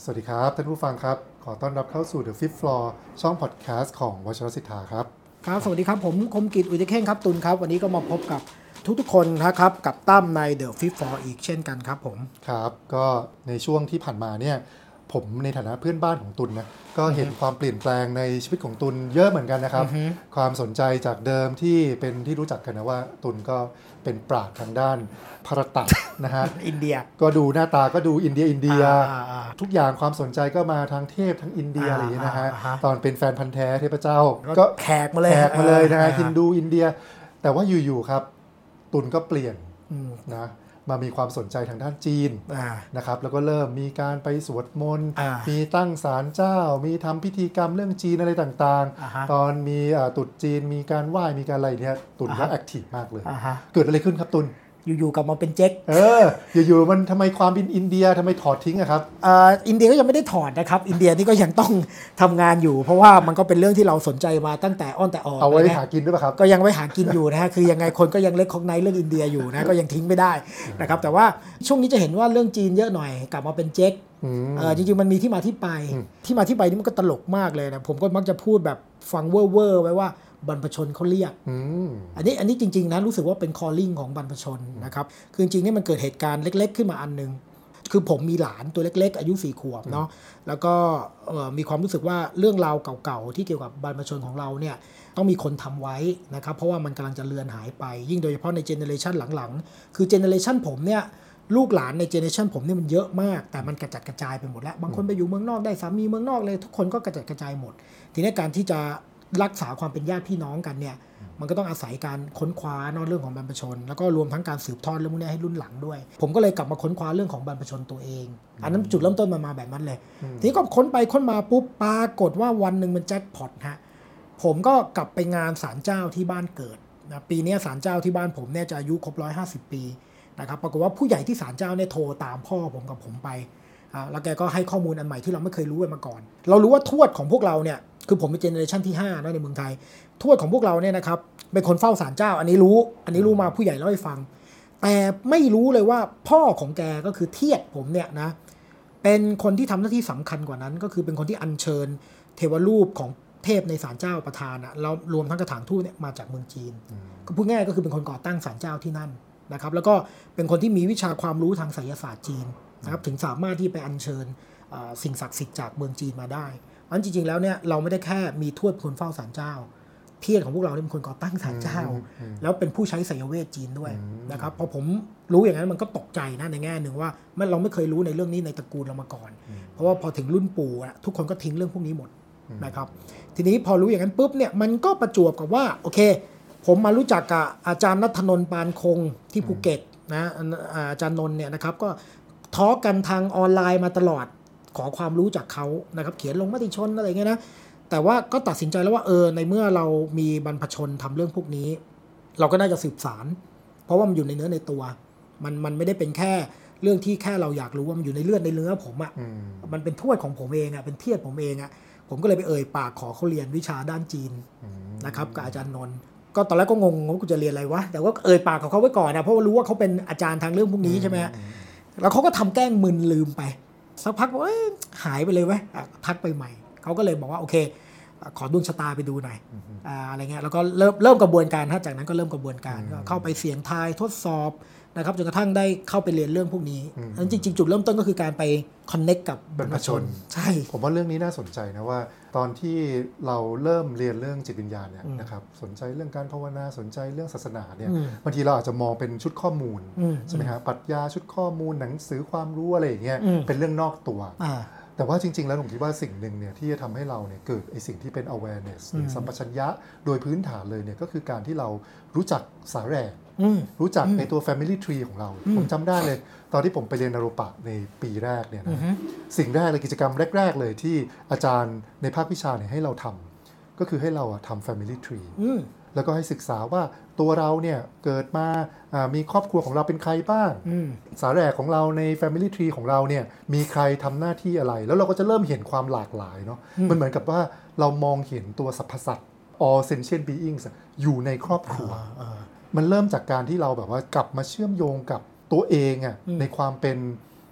สวัสดีครับท่านผู้ฟังครับขอต้อนรับเข้าสู่ The Fifth Floor ช่องพอดแคสต์ของวชรศิทธาครับครับสวัสดีครับผมคมกิจ อุยตเข่งครับตุลครับวันนี้ก็มาพบกับทุกๆคนนะครับกับตั้มใน The Fifth Floor อีกเช่นกันครับผมครับก็ในช่วงที่ผ่านมาเนี่ยผมในฐานะเพื่อนบ้านของตุลนะก็เห็นความเปลี่ยนแปลงในชีวิตของตุลเยอะเหมือนกันนะครับความสนใจจากเดิมที่เป็นที่รู้จักกันนะว่าตุลก็เป็นปราชญ์ทางด้านภารตะนะฮะอินเดียก็ดูหน้าตาก็ดูอินเดียทุกอย่างความสนใจก็มาทางเทพทั้งอินเดียอะไรอย่างเงี้ยนะฮะตอนเป็นแฟนพันธุ์แท้เทพเจ้าก็แขกมาเลยนะฮะฮินดูอินเดียแต่ว่าอยู่ๆครับตุลก็เปลี่ยนนะมามีความสนใจทางด้านจีนนะครับแล้วก็เริ่มมีการไปสวดมนต์มีตั้งศาลเจ้ามีทำพิธีกรรมเรื่องจีนอะไรต่างๆตอนมีตรุษจีนมีการไหว้มีการอะไรเนี่ยตุลก็แอคทีฟมากเลยเกิดอะไรขึ้นครับตุลอยู่ๆกลับมาเป็นเจ๊กอยู่ๆมันทำไมความเป็นอินเดียทำไมถอดทิ้งอะครับอินเดียก็ยังไม่ได้ถอดนะครับอินเดียนี่ก็ยังต้องทำงานอยู่เพราะว่ามันก็เป็นเรื่องที่เราสนใจมาตั้งแต่อ้อนแต่ออกเอาไว้หากินด้วยป่ะครับก็ยังไว้หากินอยู่นะฮะคือยังไงคนก็ยังเล็กของในเรื่องอินเดียอยู่นะก็ยังทิ้งไม่ได้นะครับแต่ว่าช่วงนี้จะเห็นว่าเรื่องจีนเยอะหน่อยกลับมาเป็นเจ๊กจริงๆมันมีที่มาที่ไปนี่มันก็ตลกมากเลยนะผมก็มักจะพูดแบบฟังเว่อร์ไว้ว่าบรรพชนเขาเรียกอันนี้จริงๆนะรู้สึกว่าเป็น calling ของบรรพชนนะครับคือจริงๆนี่มันเกิดเหตุการณ์เล็กๆขึ้นมาอันนึงคือผมมีหลานตัวเล็กๆอายุ4 ขวบเนาะแล้วก็มีความรู้สึกว่าเรื่องราวเก่าๆที่เกี่ยวกับบรรพชนของเราเนี่ยต้องมีคนทำไว้นะครับเพราะว่ามันกำลังจะเลือนหายไปยิ่งโดยเฉพาะในเจเนอเรชันหลังๆคือเจเนอเรชันผมเนี่ยลูกหลานในเจเนอเรชันผมเนี่ยมันเยอะมากแต่มันกระจัดกระจายไปหมดแล้วบางคนไปอยู่เมืองนอกได้สามีเมืองนอกเลยทุกคนก็กระจัดกระจายหมดทีนี้การที่จะรักษาความเป็นญาติพี่น้องกันเนี่ยมันก็ต้องอาศัยการค้นคว้านอกเรื่องของบรรพชนแล้วก็รวมทั้งการสืบทอดเรื่องพวกนี้ให้รุ่นหลังด้วยผมก็เลยกลับมาค้นคว้าเรื่องของบรรพชนตัวเองอันนั้นจุดเริ่มต้นมาแบบนั้นเลยทีนี้ก็ค้นไปค้นมาปุ๊บปรากฏว่าวันหนึ่งมันแจ็คพอตฮะผมก็กลับไปงานศาลเจ้าที่บ้านเกิดนะปีนี้ศาลเจ้าที่บ้านผมเนี่ยจะอายุครบ150 ปีนะครับปรากฏว่าผู้ใหญ่ที่ศาลเจ้าเนี่ยโทรตามพ่อผมกับผมไปแล้วแกก็ให้ข้อมูลอันใหม่ที่เราไม่เคยรู้มาก่อนเรารู้ว่าทวดของพวกเราเนี่ยคือผมเป็นเจเนอเรชันที่5นะในเมืองไทยทวดของพวกเราเนี่ยนะครับเป็นคนเฝ้าศาลเจ้าอันนี้รู้มาผู้ใหญ่เล่าให้ฟังแต่ไม่รู้เลยว่าพ่อของแกก็คือเทียดผมเนี่ยนะเป็นคนที่ทำหน้าที่สำคัญกว่านั้นก็คือเป็นคนที่อัญเชิญเทวรูปของเทพในศาลเจ้าประธานแล้วรวมทั้งกระถางทูตเนี่ยมาจากเมืองจีนก็พูดง่ายก็คือเป็นคนก่อตั้งศาลเจ้าที่นั่นนะครับแล้วก็เป็นคนที่มีวิชาความรู้ทางไสยศาสตร์จีนนะครับถึงสามารถที่ไปอัญเชิญสิ่งศักดิ์สิทธิ์จากเมืองจีนมาได้เพราะฉะนั้นจริงๆแล้วเนี่ยเราไม่ได้แค่มีทวดคนเฝ้าศาลเจ้าเทียดของพวกเราเป็นคนก่อตั้งศาลเจ้าแล้วเป็นผู้ใช้ไสยเวทจีนด้วยนะครับพอผมรู้อย่างนั้นมันก็ตกใจนะในแง่หนึ่งว่าเราไม่เคยรู้ในเรื่องนี้ในตระกูลเรามาก่อนเพราะว่าพอถึงรุ่นปู่ทุกคนก็ทิ้งเรื่องพวกนี้หมดนะครับทีนี้พอรู้อย่างนั้นปุ๊บเนี่ยมันก็ประจวบกับว่าโอเคผมมารู้จักกับอาจารย์ณัฐนนท์ปานคงที่ภูเก็ตนะอาจารย์นนท์เนี่ยนะครับก็ทอล์กกันทางออนไลน์มาตลอดขอความรู้จากเขานะครับเขียนลงมติชนอะไรเงี้ยนะแต่ว่าก็ตัดสินใจแล้วว่าในเมื่อเรามีบรรพชนทำเรื่องพวกนี้เราก็น่าจะสืบสารเพราะว่ามันอยู่ในเนื้อในตัวมันไม่ได้เป็นแค่เรื่องที่แค่เราอยากรู้ว่ามันอยู่ในเลือดในเนื้อผมมันเป็นทวดของผมเองเป็นเทียดผมเองผมก็เลยไปปากขอเขาเรียนวิชาด้านจีนนะครับกับอาจารย์นนท์ก็ตอนแรกก็งงว่ากูจะเรียนอะไรวะแต่ว่าปากของเขาไว้ก่อนนะเพราะว่ารู้ว่าเขาเป็นอาจารย์ทางเรื่องพวกนี้ใช่ไหมแล้วเขาก็ทำแกล้งมึนลืมไปสักพักว่าหายไปเลยเว้ยทักไปใหม่เขาก็เลยบอกว่าโอเคขอดวงชะตาไปดูหน่อยอะไรเงี้ยแล้วก็เริ่มกระบวนการจากนั้นก็เริ่มกระบวนการก็เข้าไปเสี่ยงทายทดสอบนะครับจนกระทั่งได้เข้าไปเรียนเรื่องพวกนี้จริงๆจุดเริ่มต้นก็คือการไปคอนเนคกับบรรพชนใช่ผมว่าเรื่องนี้น่าสนใจนะว่าตอนที่เราเริ่มเรียนเรื่องจิตวิญญาณเนี่ยนะครับสนใจเรื่องการภาวนาสนใจเรื่องศาสนาเนี่ยบางทีเราอาจจะมองเป็นชุดข้อมูลใช่ไหมฮะปรัชญาชุดข้อมูลหนังสือความรู้อะไรอย่างเงี้ยเป็นเรื่องนอกตัวแต่ว่าจริงๆแล้วผมคิดว่าสิ่งหนึ่งเนี่ยที่จะทำให้เราเนี่ยเกิดไอ้สิ่งที่เป็น awareness หรือสัมปชัญญะโดยพื้นฐานเลยเนี่ยก็คือการที่เรารู้จักสาแหรกรู้จักในตัว family tree ของเราผมจำได้เลยตอนที่ผมไปเรียนนโรปะในปีแรกเนี่ยนะสิ่งแรกเลยกิจกรรมแรกๆเลยที่อาจารย์ในภาควิชาเนี่ยให้เราทำก็คือให้เราทำ family tree แล้วก็ให้ศึกษาว่าตัวเราเนี่ยเกิดมามีครอบครัวของเราเป็นใครบ้างสาแหรกของเราใน Family Tree ของเราเนี่ยมีใครทำหน้าที่อะไรแล้วเราก็จะเริ่มเห็นความหลากหลายเนาะมันเหมือนกับว่าเรามองเห็นตัวสรรพสัตว์ all sentient beings อยู่ในครอบครัวมันเริ่มจากการที่เราแบบว่ากลับมาเชื่อมโยงกับตัวเองในความเป็น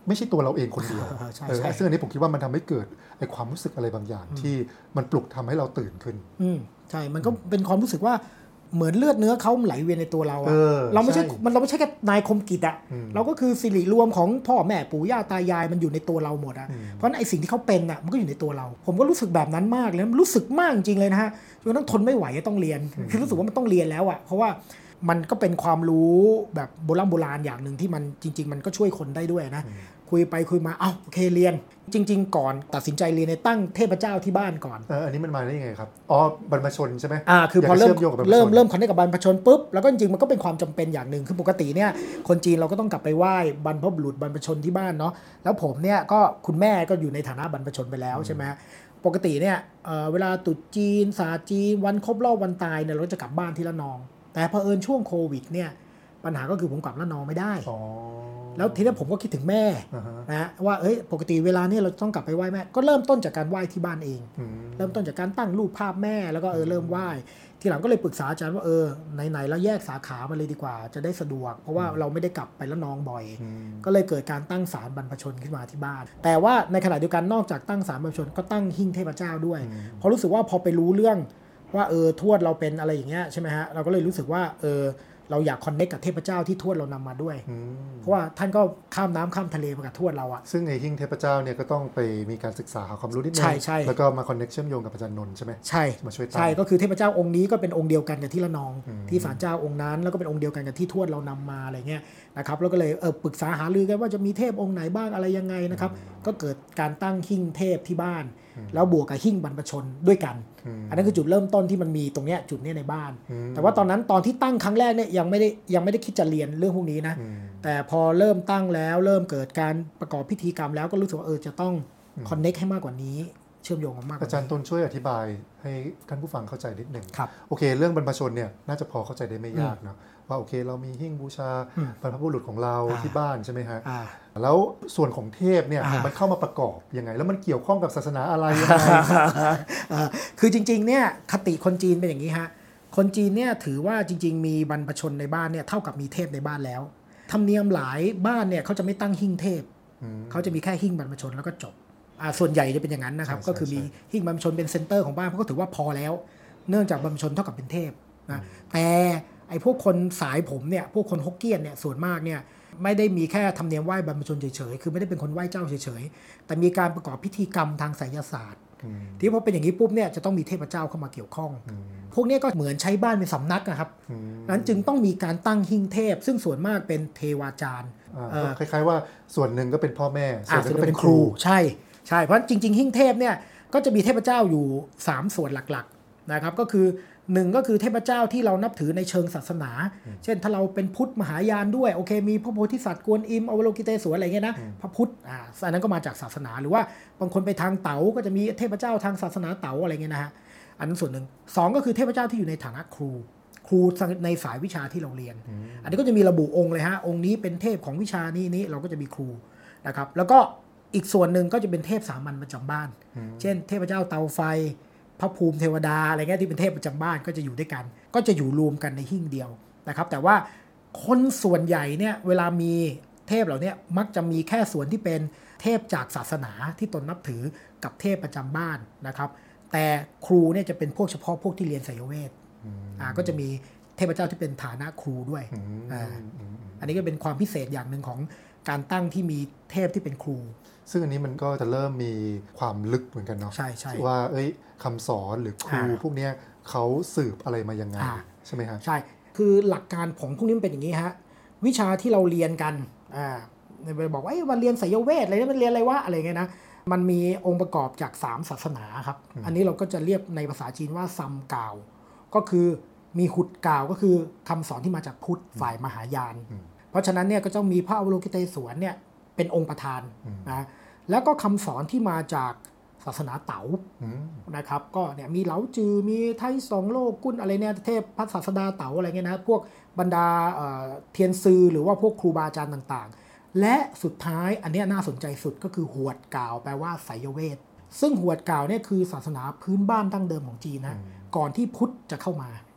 ไม่ใช่ตัวเราเองคนเดียวใช่ซึ่งอันนี้ผมคิดว่ามันทำให้เกิดไอ้ความรู้สึกอะไรบางอย่างที่มันปลุกทำให้เราตื่นขึ้นใช่มันก็เป็นความรู้สึกว่าเหมือนเลือดเนื้อเขาไหลเวียนในตัวเราอะเราไม่ใช่แค่นายคมกิจอะเราก็คือสิริรวมของพ่อแม่ปู่ย่าตายายมันอยู่ในตัวเราหมดอะเพราะไอ้สิ่งที่เขาเป็นอะมันก็อยู่ในตัวเราผมก็รู้สึกแบบนั้นมากเลยรู้สึกมากจริงเลยนะฮะจนต้องทนไม่ไหวต้องเรียนคือรู้สึกว่ามันต้องเรียนแล้วอะเพราะว่ามันก็เป็นความรู้แบบโบราณอย่างหนึ่งที่มันจริงๆมันก็ช่วยคนได้ด้วยนะคุยไปคุยมาโอเคเรียนจริงๆก่อนตัดสินใจเรียนในตั้งเทพเจ้าที่บ้านก่อนอันนี้มันมาได้ยังไงครับบรรพชนใช่ไหมคือพอเริ่มคอนเนคกับบรรพชนปุ๊บแล้วก็จริงๆมันก็เป็นความจำเป็นอย่างหนึ่งคือปกติเนี่ยคนจีนเราก็ต้องกลับไปไหว้บรรพบุรุษบรรพชนที่บ้านเนาะแล้วผมเนี่ยก็คุณแม่ก็อยู่ในฐานะบรรพชนไปแล้วใช่ไหมปกติเนี่ยเวลาตรุษจีนศาสตร์จีนวันครบรอบวันตายเนี่ยเราจะกลับบ้านที่ละนองแต่เผอิญช่วงโควิดเนี่ยปัญหาก็คือผมกลับละนองไม่ได้แล้วทีนี้ผมก็คิดถึงแม่นะว่าปกติเวลานี้เราต้องกลับไปไหว้แม่ก็เริ่มต้นจากการไหว้ที่บ้านเองเริ่มต้นจากการตั้งรูปภาพแม่แล้วก็เริ่มไหว้ทีหลังก็เลยปรึกษาอาจารย์ว่าไหนๆเราแยกสาขามาเลยดีกว่าจะได้สะดวกเพราะว่าเราไม่ได้กลับไปละนองบ่อยก็เลยเกิดการตั้งศาลบรรพชนขึ้นมาที่บ้านแต่ว่าในขณะเดียวกันนอกจากตั้งศาลบรรพชนก็ตั้งหิ้งเทพเจ้าด้วยเพราะรู้สึกว่าพอไปรู้เรื่องว่าทวดเราเป็นอะไรอย่างเงี้ยใช่ไหมฮะเราก็เลยรู้สึกว่าเราอยากคอนเนคกับเทพเจ้าที่ทวดเรานำมาด้วยเพราะว่าท่านก็ข้ามน้ำข้ามทะเลมากับทวดเราอะซึ่งไอ้หิ้งเทพเจ้าเนี่ยก็ต้องไปมีการศึกษาหาความรู้นิดนึงแล้วก็มาคอนเนคเชื่อมโยงกับอาจารย์นนท์ใช่ไหมใช่มาช่วยใช่ก็คือเทพเจ้าองค์นี้ก็เป็นองค์เดียวกันกับที่ละนองที่ศาลเจ้าองค์นั้นแล้วก็เป็นองค์เดียวกันกับที่ทวดเรานำมาอะไรเงี้ยนะครับแล้วก็เลยปรึกษาหารือกันว่าจะมีเทพองค์ไหนบ้างอะไรยังไงนะครับก็เกิดการตั้งหิ้งเทพที่บ้านแล้วบวกกับหิ้งบรรพชนด้วยกันอันนั้นคือจุดเริ่มต้นที่มันมีตรงเนี้ยจุดเนี้ยในบ้านแต่ว่าตอนที่ตั้งครั้งแรกเนี่ยยังไม่ได้คิดจะเรียนเรื่องพวกนี้นะแต่พอเริ่มตั้งแล้วเริ่มเกิดการประกอบพิธีกรรมแล้วก็รู้สึกว่าจะต้องคอนเนคให้มากกว่านี้เชื่อมโยงกันมากกว่าอาจารย์ต้นช่วยอธิบายให้ท่านผู้ฟังเข้าใจนิดหนึ่งครับโอเคเรื่องบรรพชนเนี่ยน่าจะพอเข้าใจได้ไม่ยากนะว่าโอเคเรามีหิ้งบูชาบรรพบุรุษของเราที่บ้านใช่ไหมฮะแล้วส่วนของเทพเนี่ยมันเข้ามาประกอบยังไงแล้วมันเกี่ยวข้องกับศาสนาอะไรยังไงคือจริงๆเนี่ยคติคนจีนเป็นอย่างนี้ฮะคนจีนเนี่ยถือว่าจริงๆมีบรรพชนในบ้านเนี่ยเท่ากับมีเทพในบ้านแล้วธรรมเนียมหลายบ้านเนี่ยเขาจะไม่ตั้งหิ้งเทพเขาจะมีแค่หิ้งบรรพชนแล้วก็จบส่วนใหญ่จะเป็นอย่างนั้นนะครับก็คือมีหิ้งบรรพชนเป็นเซ็นเตอร์ของบ้านเพราะก็ถือว่าพอแล้วเนื่องจากบรรพชนเท่ากับเป็นเทพนะแต่ไอ้พวกคนสายผมเนี่ยพวกคนฮกเกี้ยนเนี่ยส่วนมากเนี่ยไม่ได้มีแค่ธรรมเนียมไหว้บรรพชนเฉยๆคือไม่ได้เป็นคนไหว้เจ้าเฉยๆแต่มีการประกอบพิธีกรรมทางไสยศาสตร์ที่พอเป็นอย่างนี้ปุ๊บเนี่ยจะต้องมีเทพเจ้าเข้ามาเกี่ยวข้องพวกนี้ก็เหมือนใช้บ้านเป็นสำนักนะครับนั้นจึงต้องมีการตั้งหิ้งเทพซึ่งส่วนมากเป็นเทวาจารย์คล้ายๆว่าส่วนหนึ่งก็เป็นพ่อแม่ส่วนหนึ่งก็เป็นครูใช่เพราะจริงๆหิ้งเทพเนี่ยก็จะมีเทพเจ้าอยู่3ส่วนหลักๆนะครับก็คือ1ก็คือเทพเจ้าที่เรานับถือในเชิงศาสนาเช่นถ้าเราเป็นพุทธมหายานด้วยโอเคมีพระโพธิสัตว์กวนอิมอวโลกิเตศวรอะไรเงี้ยนะพระพุทธอันนั้นก็มาจากศาสนาหรือว่าบางคนไปทางเต๋าก็จะมีเทพเจ้าทางศาสนาเต๋าอะไรเงี้ยนะฮะอันนั้นส่วนหนึ่ง2ก็คือเทพเจ้าที่อยู่ในฐานะครูในสายวิชาที่เราเรียนอันนี้ก็จะมีระบุองค์เลยฮะองค์นี้เป็นเทพของวิชานี้เราก็จะมีครูนะครับแล้วก็อีกส่วนหนึ่งก็จะเป็นเทพสามัญประจำบ้านเช่นเทพเจ้าเตาไฟพระภูมิเทวดาอะไรเงี้ยที่เป็นเทพประจำบ้านก็จะอยู่ด้วยกันก็จะอยู่รวมกันในหิ้งเดียวนะครับแต่ว่าคนส่วนใหญ่เนี่ยเวลามีเทพเหล่านี้มักจะมีแค่ส่วนที่เป็นเทพจากศาสนาที่ตนนับถือกับเทพประจำบ้านนะครับแต่ครูเนี่ยจะเป็นพวกเฉพาะพวกที่เรียนไสยเวทก็จะมีเทพเจ้าที่เป็นฐานะครูด้วยอันนี้ก็เป็นความพิเศษอย่างหนึ่งของการตั้งที่มีเทพที่เป็นครูซึ่งอันนี้มันก็จะเริ่มมีความลึกเหมือนกันเนาะใช่ว่าคำสอนหรือครูพวกนี้เขาสืบอะไรมายังไงใช่ไหมครับใช่คือหลักการของพวกนี้มันเป็นอย่างนี้ฮะวิชาที่เราเรียนกันบอกว่าวันเรียนไสยเวทอะไรนี่มันเรียนอะไรวะอะไรเงี้ยนะมันมีองค์ประกอบจาก3ศาสนาครับอันนี้เราก็จะเรียกในภาษาจีนว่าซัมกาวก็คือมีหุดกาวก็คือคำสอนที่มาจากพุทธฝ่ายมหายานเพราะฉะนั้นเนี่ยก็ต้องมีพระอวโลกิเตศวรเนี่ยเป็นองค์ประธานนะแล้วก็คำสอนที่มาจากศาสนาเต๋านะครับก็เนี่ยมีเหลาจือมีไทสงโลกุนอะไรเนี่ยเทพพระศาสดาเต๋าอะไรเงี้ยนะพวกบรรดาเทียนซือหรือว่าพวกครูบาอาจารย์ต่างๆและสุดท้ายอันนี้น่าสนใจสุดก็คือหวดกาวแปลว่าไสยเวทซึ่งหวดกาวเนี่ยคือศาสนาพื้นบ้านดั้งเดิมของจีนนะก่อนที่พุทธจะเข้ามา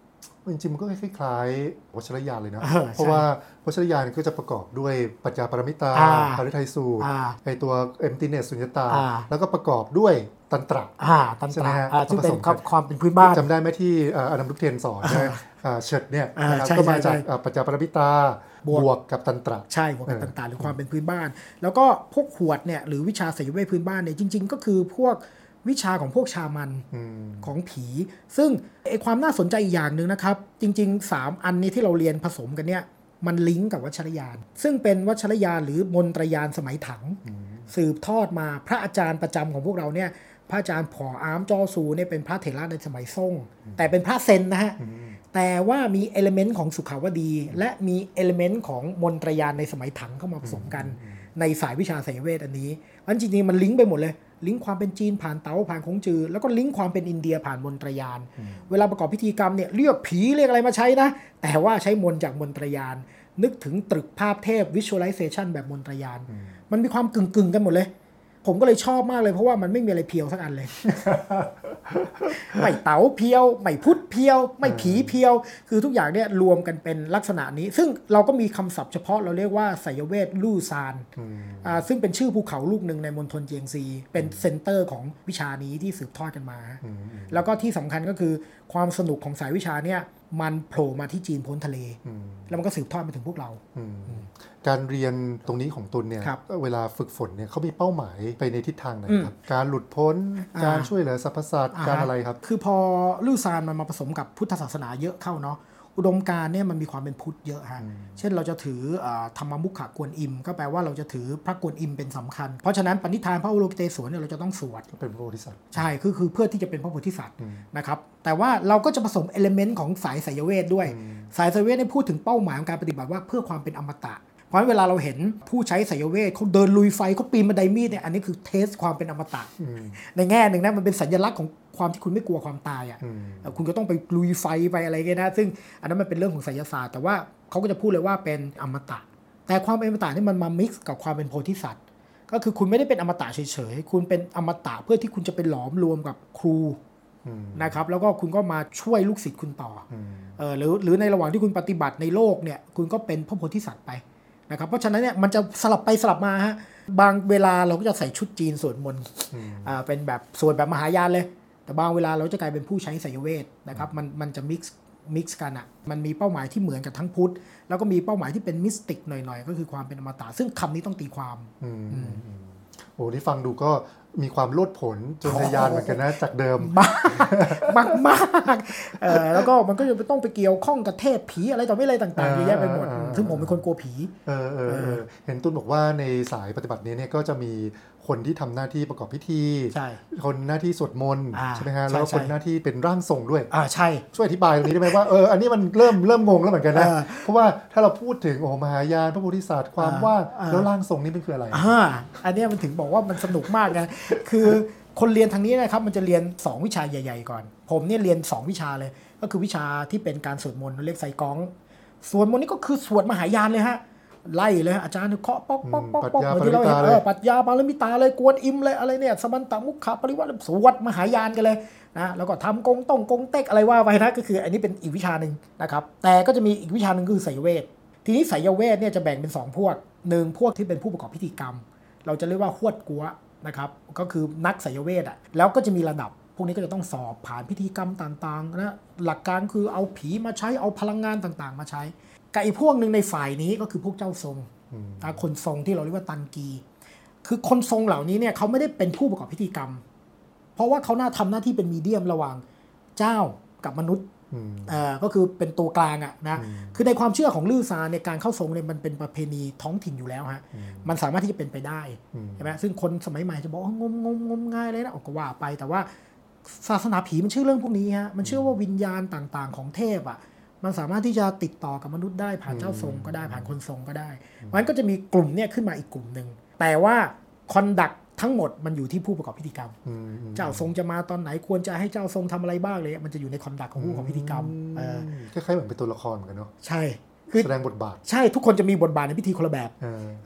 จริงๆมันก็คล้ายๆวัชรยานเลยนะเพราะว่าวัชรยานก็จะประกอบด้วยปัจจาปรมิตาปาริทัยสูตรไอตัว emptiness สุญญตาแล้วก็ประกอบด้วยตันตระตันตระซึ่งเป็นความเป็นพื้นบ้านจำได้ไหมที่อดัมลุกเทนสอนเฉิดเนี่ยก็มาจากปัจจาปรมิตาบวกกับตันตระใช่บวกกับตันตระหรือความเป็นพื้นบ้านแล้วก็พวกขวดเนี่ยหรือวิชาไสยเวทพื้นบ้านเนี่ยจริงๆก็คือพวกวิชาของพวกชามันของผีซึ่งความน่าสนใจอีกอย่างหนึ่งนะครับจริงๆ3อันนี้ที่เราเรียนผสมกันเนี่ยมันลิงก์กับวัชรยานซึ่งเป็นวัชรยานหรือมนตรยานสมัยถังสืบทอดมาพระอาจารย์ประจำของพวกเราเนี่ยพระอาจารย์ผออามจอซูเนี่ยเป็นพระเถระในสมัยซ่งแต่เป็นพระเซนนะฮะแต่ว่ามีเอลิเมนต์ของสุขาวดีและมีเอลิเมนต์ของมนตรยานในสมัยถังเข้ามาผสมกันในสายวิชาไสยเวทอันนี้อันจริงๆมันลิงก์ไปหมดเลยลิงก์ความเป็นจีนผ่านเต๋าผ่านคงจือแล้วก็ลิงก์ความเป็นอินเดียผ่านมนตรยานเวลาประกอบพิธีกรรมเนี่ยเรียกผีเรียกอะไรมาใช้นะแต่ว่าใช้มนต์จากมนตรยานนึกถึงตรึกภาพเทพ visualization แบบมนตรยานมันมีความกึ่งกันหมดเลยผมก็เลยชอบมากเลยเพราะว่ามันไม่มีอะไรเพียวสักอันเลย ไม่เต๋าเพียวไม่พุทธเพียวไม่ผีเพียวคือทุกอย่างเนี่ยรวมกันเป็นลักษณะนี้ซึ่งเราก็มีคำศัพท์เฉพาะเราเรียกว่าไสยเวทลู่ซานซึ่งเป็นชื่อภูเขาลูกหนึ่งในมณฑลเจียงซีเป็นเซ็นเตอร์ของวิชานี้ที่สืบทอดกันมาแล้วก็ที่สำคัญก็คือความสนุกของสายวิชาเนี่ยมันโผล่มาที่จีนพ้นทะเลแล้วมันก็สืบทอดมาถึงพวกเราการเรียนตรงนี้ของตุลเนี่ยเวลาฝึกฝนเนี่ยเขามีเป้าหมายไปในทิศทางไหนครับการหลุดพ้นการช่วยเหลือสรรพสัตว์การอะไรครับคือพอลู่ซานมันมาผสมกับพุทธศาสนาเยอะเข้าเนาะอุดมการณ์เนี่ยมันมีความเป็นพุทธเยอะฮะเช่นเราจะถือธรรมมุขกวนอิมก็แปลว่าเราจะถือพระกวนอิมเป็นสำคัญเพราะฉะนั้นปณิธานพระอโลกิเตศวรเนี่ยเราจะต้องสวดเป็นพระโพธิสัตว์ใช่คือเพื่อที่จะเป็นพระโพธิสัตว์นะครับแต่ว่าเราก็จะผสมเอลิเมนต์ของสายไสยเวทด้วยสายไสยเวทเนี่ยพูดถึงเป้าหมายของการปฏิบัติว่าเพื่อความเป็นอมตะเพราะเวลาเราเห็นผู้ใช้ไสยเวทเขาเดินลุยไฟเขาปีนบันไดมีดเนี่ยอันนี้คือเทสความเป็นอมตะในแง่หนึ่งนะมันเป็นสัญลักษณ์ของความที่คุณไม่กลัวความตายคุณก็ต้องไปลุยไฟไปอะไรกันนะซึ่งอันนั้นมันเป็นเรื่องของไสยศาสตร์แต่ว่าเขาก็จะพูดเลยว่าเป็นอมตะแต่ความเป็นอมตะนี่มันมามิกซ์กับความเป็นโพธิสัตว์ก็คือคุณไม่ได้เป็นอมตะเฉยๆคุณเป็นอมตะเพื่อที่คุณจะไปหลอมรวมกับครูนะครับแล้วก็คุณก็มาช่วยลูกศิษย์คุณต่อหรือในระหว่างที่คุณปฏิบัติในโลกเนี่ยคุณก็เป็นพระโพธิสัตว์ไปนะครับเพราะฉะนั้นเนี่ยมันจะสลับไปสลับมาฮะบางเวลาเราก็จะใส่ชุดจีนสวดมนต์เป็นแบบสวดแบบมหายานเลยแต่บางเวลาเราจะกลายเป็นผู้ใช้ไสยเวทนะครับมันจะมิกซ์กันอ่ะมันมีเป้าหมายที่เหมือนกับทั้งพุทธแล้วก็มีเป้าหมายที่เป็นมิสติกหน่อยๆก็คือความเป็นอมตะซึ่งคำนี้ต้องตีความโอ้ที่ฟังดูก็มีความโลดผลจนทะยานเหมือนกันนะจากเดิมมากแล้วก็มันก็จะต้องไปเกี่ยวข้องกับเทพผีอะไรต่อไม่อะไรต่างๆเยอะแยะไปหมดซึ่งผมเป็นคนกลัวผีเห็นตุลบอกว่าในสายปฏิบัตินี้เนี่ยก็จะมีคนที่ทำหน้าที่ประกอบพิธีคนหน้าที่สวดมนต์ใช่ไหมฮะแล้วคนหน้าที่เป็นร่างทรงด้วยใช่ช่วยอธิบายตรงนี้ได้ไหมว่าอันนี้มันเริ่มงงแล้วเหมือนกันนะเพราะว่าถ้าเราพูดถึงมหายานพระโพธิสัตว์ความว่างแล้วร่างทรงนี่เป็นคืออะไรอันนี้มันถึงบอกว่ามันสนุกมากนะคือคนเรียนทางนี้นะครับมันจะเรียน2วิชาใหญ่ๆก่อนผมเนี่ยเรียน2วิชาเลยก็คือวิชาที่เป็นการสวดมนต์เรียกไซก้องสวดมนต์นี่ก็คือสวดมหายานเลยฮะไล่เลยอาจารย์เคาะป๊อกป๊อกป๊อกป๊อกเหมือนที่เราเห็นปรัชญาปารมิตาเลยกวนอิมเลยอะไรเนี่ยสมันตมุขะปริวัติสวดมหายานกันเลยนะแล้วก็ทำกงเต็กอะไรว่าไปนะก็คืออันนี้เป็นอีกวิชาหนึ่งนะครับแต่ก็จะมีอีกวิชาหนึ่งคือไสยเวททีนี้ไสยเวทเนี่ยจะแบ่งเป็น2พวก1พวกที่เป็นผู้ประกอบพิธีกรรมเราจะเรียกว่าฮวดกัวนะครับก็คือนักไสยเวทแล้วก็จะมีระดับพวกนี้ก็จะต้องสอบผ่านพิธีกรรมต่างๆนะหลักการคือเอาผีมาใช้เอาพลังงานต่างๆมาใช้กับอีกพวกหนึ่งในฝ่ายนี้ก็คือพวกเจ้าทรงคนทรงที่เราเรียกว่าตันกีคือคนทรงเหล่านี้เนี่ยเขาไม่ได้เป็นผู้ประกอบพิธีกรรมเพราะว่าเขาทำหน้าที่เป็นมีเดียมระหว่างเจ้ากับมนุษย์ก็คือเป็นตัวกลางนะคือในความเชื่อของลื่อซาในการเข้าทรงเนี่ยมันเป็นประเพณีท้องถิ่นอยู่แล้วฮะมันสามารถที่จะเป็นไปได้ใช่ไหมซึ่งคนสมัยใหม่จะบอกว่างมง่ายเลยนะก็ว่าไปแต่ว่าศาสนาผีมันเชื่อเรื่องพวกนี้ฮะมันเชื่อว่าวิญญาณต่างๆของเทพมันสามารถที่จะติดต่อกับมนุษย์ได้ผ่านเจ้าทรงก็ได้ผ่านคนทรงก็ได้เพราะฉะนั้นก็จะมีกลุ่มเนี่ยขึ้นมาอีกกลุ่มหนึ่งแต่ว่าคอนดักทั้งหมดมันอยู่ที่ผู้ประกอบพิธีกรรมเจ้าทรงจะมาตอนไหนควรจะให้เจ้าทรงทำอะไรบ้างเลยมันจะอยู่ในคอนดักของผู้ประกอบพิธีกรรมคล้ายๆเหมือนเป็นตัวละครเหมือนกันเนาะใช่แสดงบทบาทใช่ทุกคนจะมีบทบาทในพิธีคนละแบบ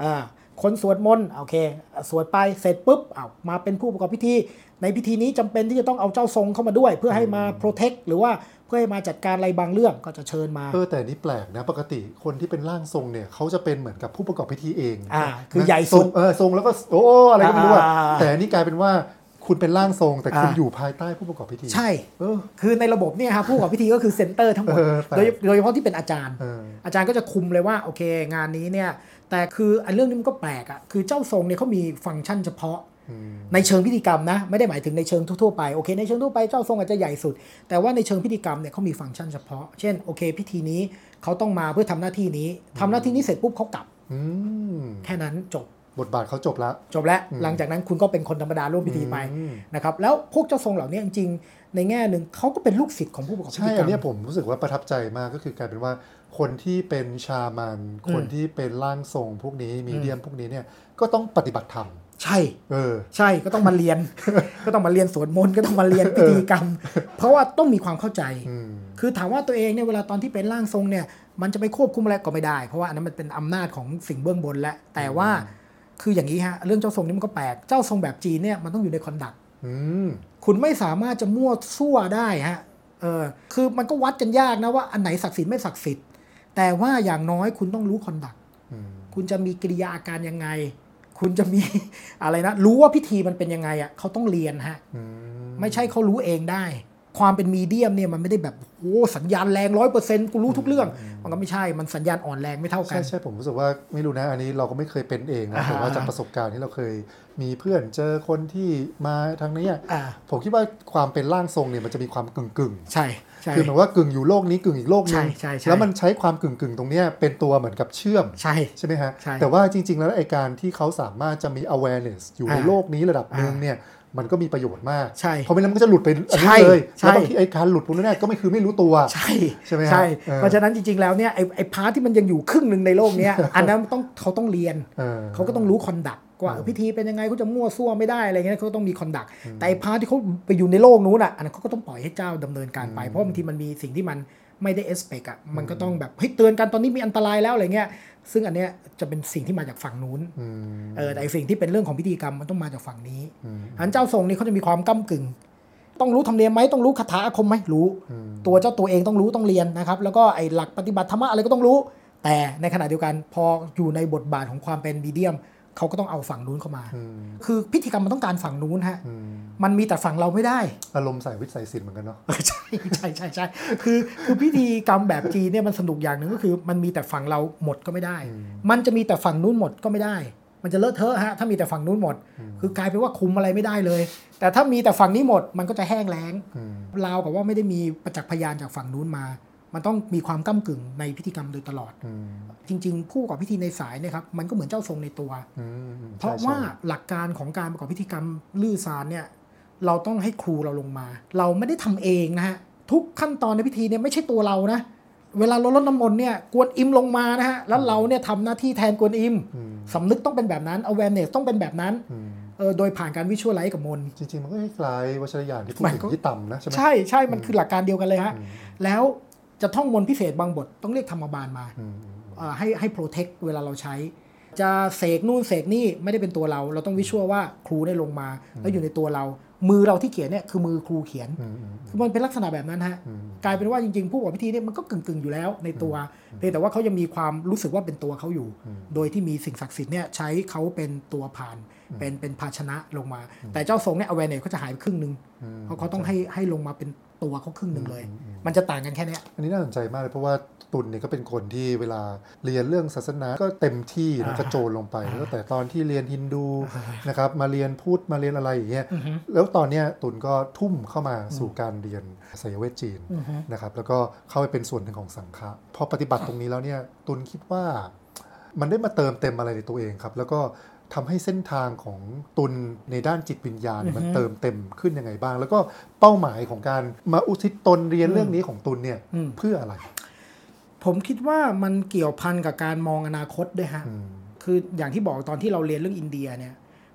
คนสวดมนต์โอเคสวดไปเสร็จปุ๊บมาเป็นผู้ประกอบพิธีในพิธีนี้จำเป็นที่จะต้องเอาเจ้าทรงเข้ามาด้วยเพื่อให้มาโปรเทคหรือว่าเพื่อให้มาจัดการอะไรบางเรื่องก็จะเชิญมาแต่นี่แปลกนะปกติคนที่เป็นร่างทรงเนี่ยเขาจะเป็นเหมือนกับผู้ประกอบพิธีเองคือใหญ่สุดทรงแล้วก็โอ้อะไรก็ไม่รู้แต่นี่กลายเป็นว่าคุณเป็นร่างทรงแต่คุณอยู่ภายใต้ผู้ประกอบพิธีใช่คือในระบบเนี่ยครับผู้ประกอบพิธีก็คือเซ็นเตอร์ทั้งหมดโดยเฉพาะที่เป็นอาจารย์ก็จะคุมเลยว่าโอเคงานนี้เนี่ยแต่คือเรื่องนี้มันก็แปลกคือเจ้าทรงเนี่ยเขามีฟังก์ชันเฉพาะในเชิงพิธีกรรมนะไม่ได้หมายถึงในเชิงทั่วไปโอเคในเชิงทั่วไปเจ้าทรงอาจจะใหญ่สุดแต่ว่าในเชิงพิธีกรรมเนี่ยเขามีฟังก์ชันเฉพาะเช่นโอเคพิธีนี้เขาต้องมาเพื่อทำหน้าที่นี้เสร็จปุ๊บเขากลับแค่นั้นจบบทบาทเขาจบแล้วหลังจากนั้นคุณก็เป็นคนธรรมดาร่วมพิธีไปนะครับแล้วพวกเจ้าทรงเหล่านี้จริงๆในแง่หนึ่งเขาก็เป็นลูกศิษย์ของผู้ประกอบพิธีกรรมใช่อันนี้ผมรู้สึกว่าประทับใจมากก็คือกลายเป็นว่าคนที่เป็นชามันคนที่เป็นร่างทรงพวกนี้มีเดียมพวกนี้เนี่ยก็ต้องปฏิบัติธรรมใช่ใช่ก็ต้องมาเรียน ก็ต้องมาเรียนสวดมนต์ก็ต้องมาเรียนพิธีกรรมเพราะว่าต้องมีความเข้าใจคือถามว่าตัวเองเนี่ยเวลาตอนที่เป็นร่างทรงเนี่ยมันจะไปควบคุมอะไรก็ไม่ได้เพราะว่าอันนั้นมันเป็นอำนาจของสิ่งเบื้องบนแล้วแต่ว่าคืออย่างนี้ฮะเรื่องเจ้าทรงนี่มันก็แปลกเจ้าทรงแบบจีนเนี่ยมันต้องอยู่ในคอนดักต์คุณไม่สามารถจะมั่วซั่วได้ฮะคือมันก็วัดกันยากนะว่าอันไหนศักดิ์สิทธิ์ไม่ศักดิ์สิทธิ์แต่ว่าอย่างน้อยคุณต้องรู้คอนดักต์คุณจะมีกิริยาอาการยังไงคุณจะมีอะไรนะรู้ว่าพิธีมันเป็นยังไงเขาต้องเรียนฮะไม่ใช่เขารู้เองได้ความเป็นมีเดียมเนี่ยมันไม่ได้แบบโอ้สัญญาณแรง 100% กูรู้ทุกเรื่องมันก็ไม่ใช่มันสัญญาณอ่อนแรงไม่เท่ากันใช่ผมรู้สึกว่าไม่รู้นะอันนี้เราก็ไม่เคยเป็นเองนะแต่ว่าจากประสบการณ์ที่เราเคยมีเพื่อนเจอคนที่มาทางนี้ผมคิดว่าความเป็นร่างทรงเนี่ยมันจะมีความกึ่งใช่คือหมายว่ากึ่งอยู่โลกนี้กึ่งอีกโลกนึงแล้วมันใช้ความกึ่งตรงนี้เป็นตัวเหมือนกับเชื่อมใช่ไหมฮะแต่ว่าจริงๆแล้วไอ้การที่เขาสามารถจะมี awareness อยู่ในโลกนี้ระดับนึงเนี่ยมันก็มีประโยชน์มากเพราะไม่งั้นมันก็จะหลุดไปอันนี้เลยแล้วบางทีไอ้การหลุดพวกนั้นก็ไม่รู้ตัวใช่ไหมใช่เพราะฉะนั้นจริงๆแล้วเนี่ยไอ้พาร์ทที่มันยังอยู่ครึ่งนึงในโลกนี้อันนั้นเขาต้องเรียนเขาก็ต้องรู้คอนดักว่าพิธีเป็นยังไงเขาจะมั่วซั่วไม่ได้อะไรเงี้ยเขาต้องมีคอนดักแต่พาร์ทที่เขาไปอยู่ในโลกนู้นอันนั้นเขาก็ต้องปล่อยให้เจ้าดำเนินการไปเพราะบางทีมันมีสิ่งที่มันไม่ได้เอสเปกมันก็ต้องแบบเฮ้ยเตือนกันตอนนี้มีอันตรายแล้วอะไรเงี้ยซึ่งอันเนี้ยจะเป็นสิ่งที่มาจากฝั่งนู้นแต่สิ่งที่เป็นเรื่องของพิธีกรรมมันต้องมาจากฝั่งนี้อันเจ้าทรงนี่เขาจะมีความก้ำกึ่งต้องรู้ธรรมเนียมไหมต้องรู้คาถาอาคมไหมรู้ตัวเจ้าตัวเองต้องรู้ต้องเรียนนะครับแล้วก็ไอ้หลักปฏิบัติธรรมะอะไรก็ต้องรู้แต่ในขณะเดียวกันพออยู่ในบทบาทของความเป็นมีเดียมเขาก็ต้องเอาฝั่งนู้นเข้ามาคือพิธีกรรมมันต้องการฝั่งนู้นฮะมันมีแต่ฝั่งเราไม่ได้อารมณ์ใส่วิทย์ใส่ศิลป์เหมือนกันเนาะใช่คือพิธีกรรมแบบจีนเนี่ยมันสนุกอย่างหนึ่งก็คือมันมีแต่ฝั่งเราหมดก็ไม่ได้มันจะมีแต่ฝั่งนู้นหมดก็ไม่ได้มันจะเลอะเทอะฮะถ้ามีแต่ฝั่งนู้นหมดคือกลายเป็นว่าคุมอะไรไม่ได้เลยแต่ถ้ามีแต่ฝั่งนี้หมดมันก็จะแห้งแล้งราวกับว่าไม่ได้มีประจักษ์พยานจากฝั่งนู้นมามันต้องมีความก้ำกึ่งในพิธีกรรมโดยตลอดจริงๆผู้ประกอบพิธีในสายเนี่ยครับมันก็เหมือนเจ้าทรงในตัวเพราะว่าหลักการของการประกอบพิธีกรรมลื่อซานเนี่ยเราต้องให้ครูเราลงมาเราไม่ได้ทำเองนะฮะทุกขั้นตอนในพิธีเนี่ยไม่ใช่ตัวเรานะเวลาเรารดน้ำมนต์เนี่ยกวนอิมลงมานะฮะแล้วเราเนี่ยทำหน้าที่แทนกวนอิมสำนึกต้องเป็นแบบนั้น awareness ต้องเป็นแบบนั้นโดยผ่านการวิชวลไลซ์กับมนต์จริงๆมันก็คล้ายๆวัชรยานที่พูดถึงที่ต่ำนะใช่ไหมใช่มันคือหลักการเดียวกันเลยฮะแล้วจะท่องมนต์พิเศษบางบทต้องเรียกธรรมบาลมาให้โปรเทคเวลาเราใช้จะเสกนู่นเสกนี่ไม่ได้เป็นตัวเราต้องวิชวลว่าครูได้ลงมาแล้วอยู่ในตัวเรามือเราที่เขียนเนี่ยคือมือครูเขียนคือมันเป็นลักษณะแบบนั้นฮะกลายเป็นว่าจริงๆผู้ประกอบพิธีเนี่ยมันก็กึ่งอยู่แล้วในตัวเพียงแต่ว่าเขายังมีความรู้สึกว่าเป็นตัวเขาอยู่โดยที่มีสิ่งศักดิ์สิทธิ์เนี่ยใช้เขาเป็นตัวผ่านเป็นภาชนะลงมาแต่เจ้าทรงเนี่ยเอาไว้เนี่ยเขาจะหายไปครึ่งนึงเพราะเขาต้องให้ลงมาเป็นตัวเขาครึ่งนึงเลยมันจะต่างกันแค่นี้อันนี้น่าสนใจมากเลยเพราะว่าตุลเนี่ยก็เป็นคนที่เวลาเรียนเรื่องศาสนาก็เต็มที่แล้วก็โจรลงไปแล้วแต่ตอนที่เรียนฮินดูนะครับมาเรียนพุทธมาเรียนอะไรอย่างเงี้ยแล้วตอนเนี้ยตุลก็ทุ่มเข้ามาสู่การเรียนไสยเวทจีนนะครับแล้วก็เข้าไปเป็นส่วนหนึ่งของสังฆะพอปฏิบัติตรงนี้แล้วเนี่ยตุลคิดว่ามันได้มาเติมเต็มอะไรในตัวเองครับแล้วก็ทำให้เส้นทางของตุลในด้านจิตวิญญาณมันเติมเต็มขึ้นยังไงบ้างแล้วก็เป้าหมายของการมาอุทิศตนเรียนเรื่องนี้ของตุลเนี่ยเพื่ออะไรผมคิดว่ามันเกี่ยวพันกับการมองอนาคตด้วยฮะคืออย่างที่บอกตอนที่เราเรียนเรื่องอินเดียเนี่ย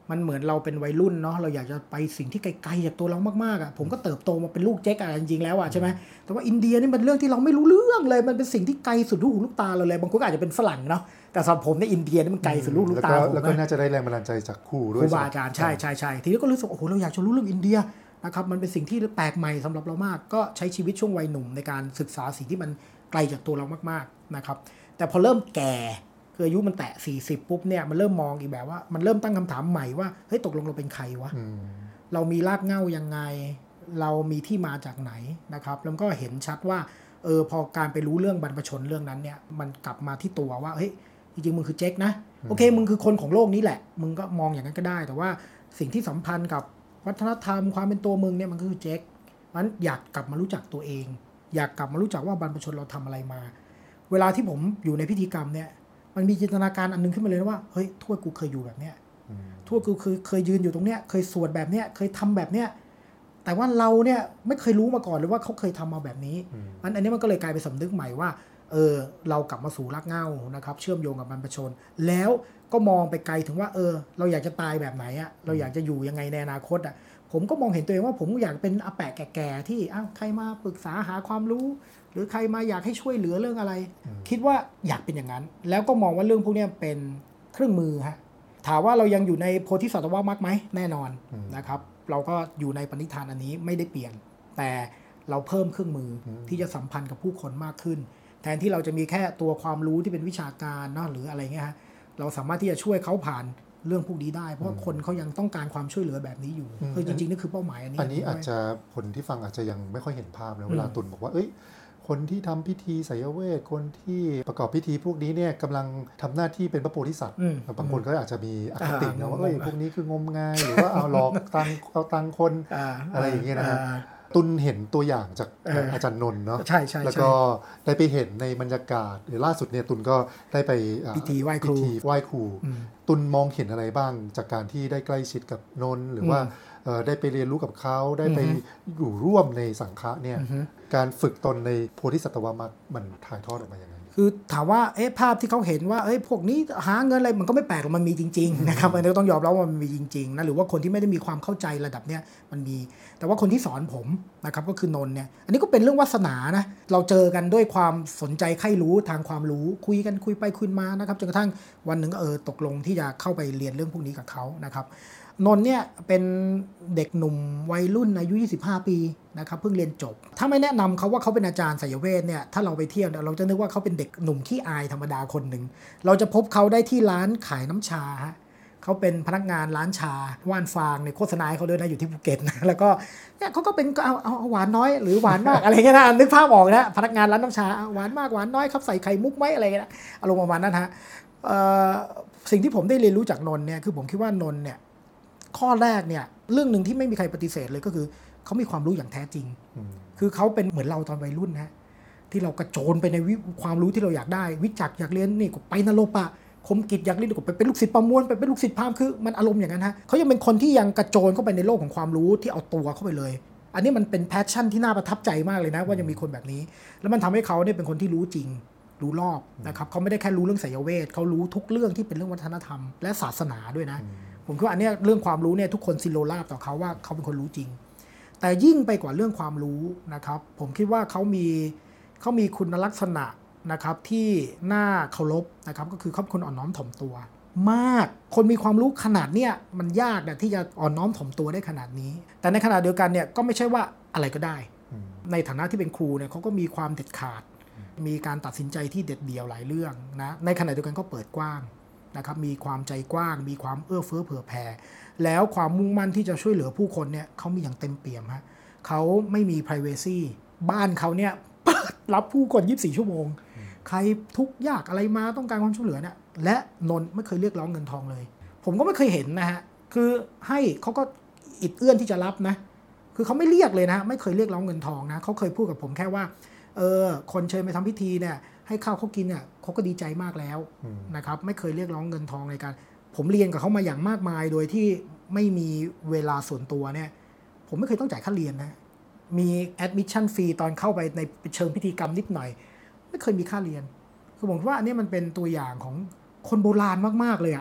มันเหมือนเราเป็นวัยรุ่นเนาะเราอยากจะไปสิ่งที่ไกลๆจากตัวเรามากๆอ่ะผมก็เติบโตมาเป็นลูกเจ๊กจริงๆแล้วอ่ะใช่ไหมแต่ว่าอินเดียนี่มันเรื่องที่เราไม่รู้เรื่องเลยมันเป็นสิ่งที่ไกลสุดลูกหูลูกตาเราเลยบางคนอาจจะเป็นฝรั่งเนาะแต่สำหรับผมในอินเดียนี่มันไกลสุดลูกตาแล้วก็น่าจะได้แรงบันดาลใจจากครูด้วยครูบาอาจารย์ใช่ทีนี้ก็รู้สึกโอ้โหเราอยากจะรู้เรื่องอินเดียนะครับมันเป็นสิ่งที่แปลกใหม่สำหรับเรามากก็ใช้ชีวิตช่วงวัยหนุ่มในการศึกษาสิ่งที่มันไกลจากตัวเรามากๆนะครับแต่พอเริ่มแก่คืออายุมันแตะ40ปุ๊บเนี่ยมันเริ่มมองอีกแบบว่ามันเริ่มตั้งคำถามใหม่ว่าเฮ้ยตกลงเราเป็นใครวะเรามีรากเหง้ายังไงเรามีที่มาจากไหนนะครับแล้วก็เห็นชัดว่าพอการไปรู้เรื่องบรรพชนเรื่องนั้นเนี่ยมันกลับมาที่ตัวว่าเฮ้ยจริงๆมึงคือเจ๊กนะโอเคมึงคือคนของโลกนี้แหละมึงก็มองอย่างนั้นก็ได้แต่ว่าสิ่งที่สัมพันธ์กับวัฒนธรรมความเป็นตัวมึงเนี่ยมันคือเจ๊กมันอยากกลับมารู้จักตัวเองอยากกลับมารู้จักว่าบรรพชนเราทำอะไรมาเวลาที่ผมอยู่ในพิธีกรรมเนี่ยมันมีจินตนาการอันนึงขึ้นมาเลยนะว่าเฮ้ยทวดกูเคยอยู่แบบเนี้ยทวดกูเคยยืนอยู่ตรงเนี้ยเคยสวดแบบเนี้ยเคยทำแบบเนี้ยแต่ว่าเราเนี่ยไม่เคยรู้มาก่อนเลยว่าเขาเคยทำมาแบบนี้อันนี้มันก็เลยกลายเป็นสำนึกใหม่ว่าเรากลับมาสู่รากเหง้านะครับเชื่อมโยงกับบรรพชนแล้วก็มองไปไกลถึงว่าเราอยากจะตายแบบไหนอ่ะเราอยากจะอยู่ยังไงในอนาคตอ่ะผมก็มองเห็นตัวเองว่าผมอยากเป็นอาแปะแก่ๆที่ใครมาปรึกษาหาความรู้หรือใครมาอยากให้ช่วยเหลือเรื่องอะไรคิดว่าอยากเป็นอย่างนั้นแล้วก็มองว่าเรื่องพวกนี้เป็นเครื่องมือฮะถามว่าเรายังอยู่ในโพธิสัตวมรรคไหมแน่นอนนะครับเราก็อยู่ในปณิธานอันนี้ไม่ได้เปลี่ยนแต่เราเพิ่มเครื่องมือที่จะสัมพันธ์กับผู้คนมากขึ้นแทนที่เราจะมีแค่ตัวความรู้ที่เป็นวิชาการเนาะหรืออะไรเงี้ยฮะเราสามารถที่จะช่วยเขาผ่านเรื่องพวกนี้ได้เพราะว่าคนเขายังต้องการความช่วยเหลือแบบนี้อยู่จริงๆนี่คือเป้าหมายอันนี้อาจจะคนที่ฟังอาจจะยังไม่ค่อยเห็นภาพนะเวลาตุลบอกว่าคนที่ทำพิธีไสยเวทคนที่ประกอบพิธีพวกนี้เนี่ยกำลังทำหน้าที่เป็นพระโพธิสัตว์บางคนก็อาจจะมีอคตินะว่าพวกนี้คืองมงายหรือว่าเอาหลอกเอาตังคนอะไรอย่างเงี้ยนะตุลเห็นตัวอย่างจากอาจารย์นนท์เนาะใช่แล้วก็ได้ไปเห็นในบรรยากาศหรือล่าสุดเนี่ยตุลก็ได้ไปพิธีไหว้ครูตุลมองเห็นอะไรบ้างจากการที่ได้ใกล้ชิดกับนนท์หรือว่าได้ไปเรียนรู้กับเขาได้ไปอยู่ร่วมในสังฆะเนี่ยการฝึกตนในโพธิสัตวมรรคมันถ่ายทอดออกมายังไงคือถามว่าภาพที่เขาเห็นว่าพวกนี้หาเงินอะไรมันก็ไม่แปลกหรอกมันมีจริงๆนะครับอันนี้ต้องยอมรับว่ามันมีจริงๆนะหรือว่าคนที่ไม่ได้มีความเข้าใจระดับเนี้ยมันมีแต่ว่าคนที่สอนผมนะครับก็คือนนท์เนี่ยอันนี้ก็เป็นเรื่องวาสนานะเราเจอกันด้วยความสนใจใคร่รู้ทางความรู้คุยไปคุยมานะครับจนกระทั่งวันหนึ่งตกลงที่จะเข้าไปเรียนเรื่องพวกนี้กับเขานะครับนนท์เนี่ยเป็นเด็กหนุ่มวัยรุ่นอายุ25ปีนะครับเพิ่งเรียนจบถ้าไม่แนะนำเขาว่าเขาเป็นอาจารย์ไสยเวทเนี่ยถ้าเราไปเที่ยวเราจะนึกว่าเขาเป็นเด็กหนุ่มขี้อายธรรมดาคนหนึ่งเราจะพบเขาได้ที่ร้านขายน้ำชาฮะเขาเป็นพนักงานร้านชาว่านฟางในโฆษณาเขาด้วยนะอยู่ที่ภูเก็ตนะแล้วก็เนี่ยเขาก็เป็นก็เอาหวานน้อยหรือหวานมากอะไรเงี้ยนะนึกภาพออกนะพนักงานร้านน้ำชาหวานมากหวานน้อยครับใส่ไข่มุกไหมอะไรเงี้ยอารมณ์ประมาณนั้นฮะสิ่งที่ผมได้เรียนรู้จากนนท์เนี่ยคือผมคิดว่านนท์เนี่ยข้อแรกเนี่ยเรื่องหนึ่งที่ไม่มีใครปฏิเสธเลยก็คือเขามีความรู้อย่างแท้จริงคือเขาเป็นเหมือนเราตอนวัยรุ่นนะที่เรากระโจนไปในความรู้ที่เราอยากได้วิจักอยากเรียนนี่ก็ไปนรปะคมกิจอยากเรียนก็ไปเป็นลูกศิษย์ประมวลไปเป็นลูกศิษย์พราหมณ์คือมันอารมณ์อย่างนั้นฮะเขายังเป็นคนที่ยังกระโจนเข้าไปในโลกของความรู้ที่เอาตัวเข้าไปเลยอันนี้มันเป็นแพชชั่นที่น่าประทับใจมากเลยนะว่ายังมีคนแบบนี้แล้วมันทำให้เขาเนี่ยเป็นคนที่รู้จริงรู้รอบนะครับเขาไม่ได้แค่รู้เรื่องไสยเวทเขารู้ทุกเรื่องที่เป็นเรื่องวัฒนธรรมและศาสนาด้วยนะผมคิดว่าอันนี้เรื่องความรู้เนี่ยทุกคนซิโลราบต่อเขาว่าเขาเป็นคนรู้จริงแต่ยิ่งไปกว่าเรื่องความรู้นะครับผมคิดว่าเขามีคุณลักษณะนะครับที่น่าเคารพนะครับก็คือเขาเป็นคนอ่อนน้อมถ่อมตัวมากคนมีความรู้ขนาดเนี้ยมันยากนะที่จะอ่อนน้อมถ่อมตัวได้ขนาดนี้แต่ในขณะเดียวกันเนี่ยก็ไม่ใช่ว่าอะไรก็ได้ในฐานะที่เป็นครูเนี่ยเขาก็มีความเด็ดขาดมีการตัดสินใจที่เด็ดเดี่ยวหลายเรื่องนะในขณะเดียวกันก็เปิดกว้างนะครับมีความใจกว้างมีความเอื้อเฟื้อเผื่อแผ่แล้วความมุ่งมั่นที่จะช่วยเหลือผู้คนเนี่ยเขามีอย่างเต็มเปี่ยมฮะเขาไม่มี privacy บ้านเขาเนี่ยรับผู้คน24ชั่วโมงใครทุกข์ยากอะไรมาต้องการความช่วยเหลือเนี่ยและนนท์ไม่เคยเรียกร้องเงินทองเลยผมก็ไม่เคยเห็นนะฮะคือให้เขาก็อิดเอื้อนที่จะรับนะคือเขาไม่เรียกเลยนะไม่เคยเรียกร้องเงินทองนะเขาเคยพูดกับผมแค่ว่าคนเชิญไปทำพิธีเนี่ยให้ข้าวเขากินเนี่ยเขาก็ดีใจมากแล้วนะครับไม่เคยเรียกร้องเงินทองในการผมเรียนกับเขามาอย่างมากมายโดยที่ไม่มีเวลาส่วนตัวเนี่ยผมไม่เคยต้องจ่ายค่าเรียนนะมี admission fee ตอนเข้าไปในเชิงพิธีกรรมนิดหน่อยไม่เคยมีค่าเรียนคือผมว่าอันนี้มันเป็นตัวอย่างของคนโบราณมากๆเลยอะ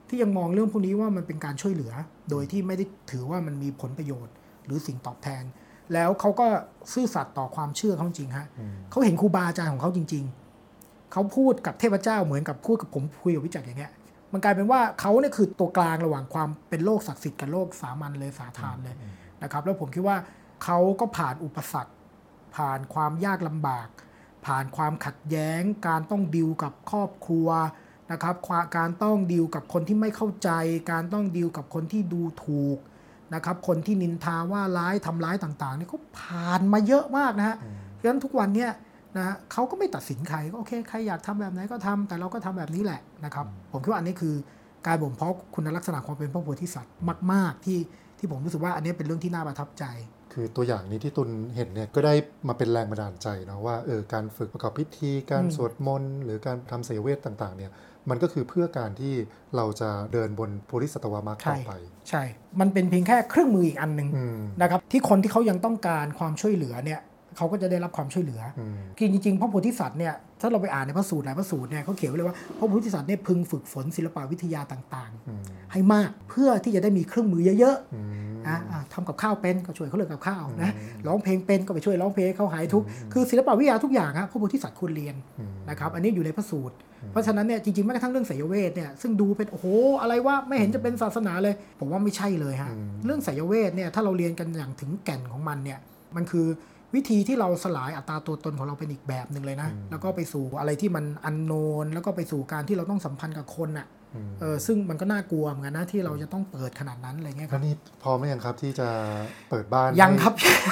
ที่ยังมองเรื่องพวกนี้ว่ามันเป็นการช่วยเหลือโดยที่ไม่ได้ถือว่ามันมีผลประโยชน์หรือสิ่งตอบแทนแล้วเขาก็ซื่อสัตย์ต่อความเชื่อเขาจริงฮะเขาเห็นครูบาอาจารย์ของเขาจริงๆเขาพูดกับเทพเจ้าเหมือนกับพูดกับผมคุยกับวิจักรอย่างเงี้ยมันกลายเป็นว่าเขาเนี่ยคือตัวกลางระหว่างความเป็นโลกศักดิ์สิทธิ์กับโลกสามัญเลยสาธารเลยนะครับแล้วผมคิดว่าเขาก็ผ่านอุปสรรคผ่านความยากลำบากผ่านความขัดแย้งการต้องดีลกับครอบครัวนะครับการต้องดีลกับคนที่ไม่เข้าใจการต้องดีลกับคนที่ดูถูกนะครับคนที่นินทาว่าร้ายทำร้ายต่างๆนี่เขาผ่านมาเยอะมากนะฮะเพราะฉะนั้นทุกวันเนี่ยนะเขาก็ไม่ตัดสินใครก็โอเคใครอยากทำแบบไหนก็ทำแต่เราก็ทำแบบนี้แหละนะครับผมคิดว่าอันนี้คือการบ่มเพาะคุณลักษณะความเป็นพระโพธิสัตว์มากๆที่ผมรู้สึกว่าอันนี้เป็นเรื่องที่น่าประทับใจคือตัวอย่างนี้ที่ตุลเห็นเนี่ยก็ได้มาเป็นแรงบันดาลใจเนาะว่าการฝึกประกอบพิธีการสวดมนต์หรือการทำไสยเวทต่างๆเนี่ยมันก็คือเพื่อการที่เราจะเดินบนโพธิสัตวมรรคต่อไปใช่มันเป็นเพียงแค่เครื่องมืออีกอันนึงนะครับที่คนที่เขายังต้องการความช่วยเหลือเนี่ยเขาก็จะได้รับความช่วยเหลือคือจริงๆพระโพธิสัตว์เนี่ยถ้าเราไปอ่านในพระสูตรหลายพระสูตรเนี่ยเขาเขียนไว้เลยว่าพระโพธิสัตว์เนี่ยพึงฝึกฝนศิลปวิทยาต่างๆให้มากเพื่อที่จะได้มีเครื่องมือเยอะๆนะทำกับข้าวเป็นก็ช่วยเขาเรื่องกับข้าวนะร้องเพลงเป็นก็ไปช่วยร้องเพลงเขาหายทุกข์คือศิลปวิทยาทุกอย่างพระโพธิสัตว์ควรเรียนนะครับอันนี้อยู่ในพระสูตรเพราะฉะนั้นเนี่ยจริงๆแม้กระทั่งเรื่องไสยเวทเนี่ยซึ่งดูเป็นโอ้โหอะไรว่าไม่เห็นจะเป็นศาสนาเลยผมว่าไม่ใช่เลยฮะเรื่องไสยเวทเนี่ยถ้าเราเรียนกันอย่างถึงแก่นของมันเนี่ยมันคือวิธีที่เราสลายอัตราตัวตนของเราเป็นอีกแบบหนึ่งเลยนะแล้วก็ไปสู่อะไรที่มันอันโนนแล้วก็ไปสู่การที่เราต้องสัมพันธ์กับคนอ่ะซึ่งมันก็น่ากลัวเหมือนกันนะที่เราจะต้องเปิดขนาดนั้นอะไรเงี้ยครับนี่พร้อมหรือยังครับที่จะเปิดบ้านยังครับ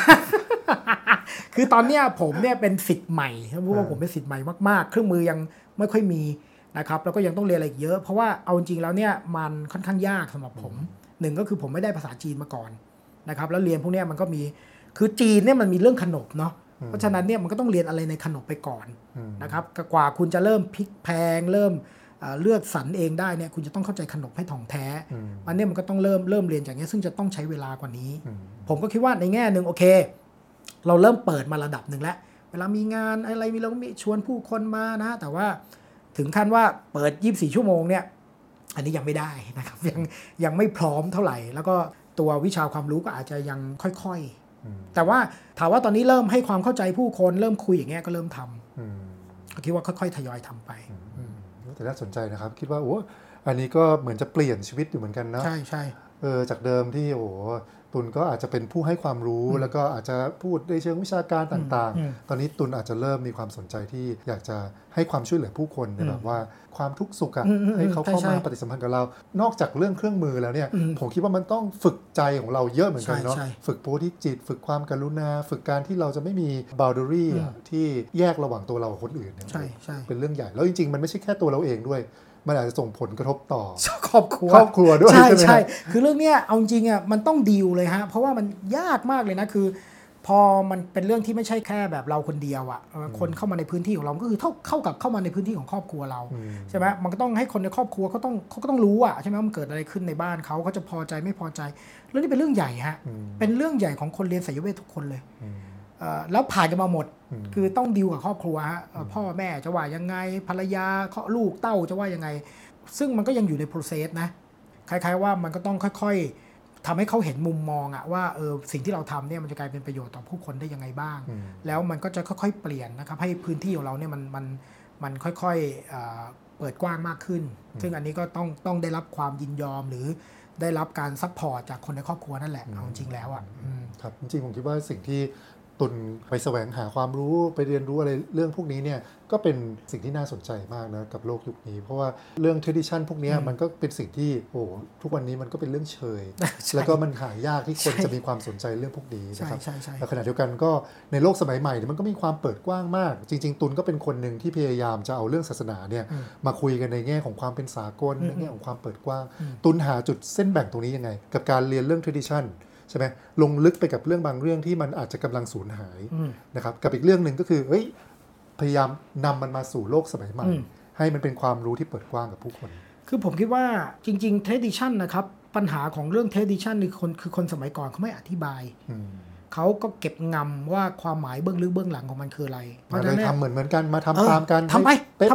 คือตอนเนี้ยผมเนี่ยเป็นศิษย์ใหม่เพราะว่าผมเป็นศิษย์ใหม่มากๆเครื่องมือยังไม่ค่อยมีนะครับแล้วก็ยังต้องเรียนอะไรอีกเยอะเพราะว่าเอาจริงแล้วเนี่ยมันค่อนข้างยากสำหรับผมหนึ่งก็คือผมไม่ได้ภาษาจีนมาก่อนนะครับแล้วเรียนพวกเนี้ยมันก็มีคือจีนเนี่ยมันมีเรื่องขนบเนาะเพราะฉะนั้นเนี่ยมันก็ต้องเรียนอะไรในขนบไปก่อนนะครับกว่าคุณจะเริ่มพลิกแพงเริ่มเลือกสรรเองได้เนี่ยคุณจะต้องเข้าใจขนบให้ถ่องแท้อันนี้มันก็ต้องเริ่มเรียนจากนี้ซึ่งจะต้องใช้เวลากว่านี้ผมก็คิดว่าในแง่นึงโอเคเราเริ่มเปิดมาระดับหนึ่งแล้วเวลามีงานอะไรเราก็มีชวนผู้คนมานะแต่ว่าถึงขั้นว่าเปิด24ชั่วโมงเนี่ยอันนี้ยังไม่ได้นะครับยังไม่พร้อมเท่าไหร่แล้วก็ตัววิชาความรู้ก็อาจจะยังค่อยๆแต่ว่าถามว่าตอนนี้เริ่มให้ความเข้าใจผู้คนเริ่มคุยอย่างเงี้ยก็เริ่มทำก็คิดว่าค่อยๆทยอยทำไปแต่น่าสนใจนะครับคิดว่าโอ้อันนี้ก็เหมือนจะเปลี่ยนชีวิตอยู่เหมือนกันนะใช่จากเดิมที่โอ้ตุลก็อาจจะเป็นผู้ให้ความรู้แล้วก็อาจจะพูดในเชิงวิชาการต่างๆตอนนี้ตุลอาจจะเริ่มมีความสนใจที่อยากจะให้ความช่วยเหลือผู้คนในแบบว่าความทุกข์สุขให้เขาเข้ามาปฏิสัมพันธ์กับเรานอกจากเรื่องเครื่องมือแล้วเนี่ยผมคิดว่ามันต้องฝึกใจของเราเยอะเหมือนกันเนาะฝึกโพธิจิตฝึกความกรุณาฝึกการที่เราจะไม่มี boundary ที่แยกระหว่างตัวเรากับคนอื่นเป็นเรื่องใหญ่แล้วจริงๆมันไม่ใช่แค่ตัวเราเองด้วยมันอาจจะส่งผลกระทบต่อครอบครัวด้วยใช่คือเรื่องเนี้ยเอาจริงอ่ะมันต้องดีลเลยฮะเพราะว่ามันยากมากเลยนะคือพอมันเป็นเรื่องที่ไม่ใช่แค่แบบเราคนเดียวอ่ะคนเข้ามาในพื้นที่ของเราก็คือเข้ามาในพื้นที่ของครอบครัวเราใช่ไหมมันก็ต้องให้คนในครอบครัวเขาก็ต้องรู้อ่ะใช่ไหมมันเกิดอะไรขึ้นในบ้านเขาจะพอใจไม่พอใจเรื่องนี้เป็นเรื่องใหญ่ฮะเป็นเรื่องใหญ่ของคนเรียนไสยเวททุกคนเลยแล้วผ่านกันมาหมดคือต้องดีลกับครอบครัวฮะพ่อแม่จะว่ายังไงภรรยาลูกเต้าจะว่ายังไงซึ่งมันก็ยังอยู่ใน process นะคล้ายๆว่ามันก็ต้องค่อยๆทำให้เขาเห็นมุมมองอะว่าสิ่งที่เราทำเนี่ยมันจะกลายเป็นประโยชน์ต่อผู้คนได้ยังไงบ้างแล้วมันก็จะค่อยๆเปลี่ยนนะครับให้พื้นที่ของเราเนี่ยมันค่อยๆเปิดกว้างมากขึ้นซึ่งอันนี้ก็ต้องได้รับความยินยอมหรือได้รับการซัพพอร์ตจากคนในครอบครัวนั่นแหละเอาจริงแล้วอะครับจริงๆผมคิดว่าสิ่งที่ตุลไปแสวงหาความรู้ไปเรียนรู้อะไรเรื่องพวกนี้เนี่ยก็เป็นสิ่งที่น่าสนใจมากนะกับโลกยุคนี้เพราะว่าเรื่อง tradition พวกนี้มันก็เป็นสิ่งที่ทุกวันนี้มันก็เป็นเรื่องเชย แล้วก็มันหายากที่คนจะมีความสนใจเรื่องพวกนี้นะครับแต่ขณะเดียวกันก็ในโลกสมัยใหม่มันก็มีความเปิดกว้างมากจริงๆตุลก็เป็นคนหนึ่งที่พยายามจะเอาเรื่องศาสนาเนี่ยมาคุยกันในแง่ของความเป็นสากลในแง่ของความเปิดกว้างตุลหาจุดเส้นแบ่งตรงนี้ยังไงกับการเรียนเรื่อง traditionใช่ไหมลงลึกไปกับเรื่องบางเรื่องที่มันอาจจะกำลังสูญหายนะครับกับอีกเรื่องหนึ่งก็คือพยายามนำมันมาสู่โลกสมัยใหม่ให้มันเป็นความรู้ที่เปิดกว้างกับผู้คนคือผมคิดว่าจริงๆ tradition นะครับปัญหาของเรื่อง tradition คือคนสมัยก่อนเขาไม่อธิบายเขาก็เก็บงำว่าความหมายเบื้องลึกเบื้องหลังของมันคืออะไรเพราะฉะนั้นทำเหมือนกันมาทำตามกันทำไป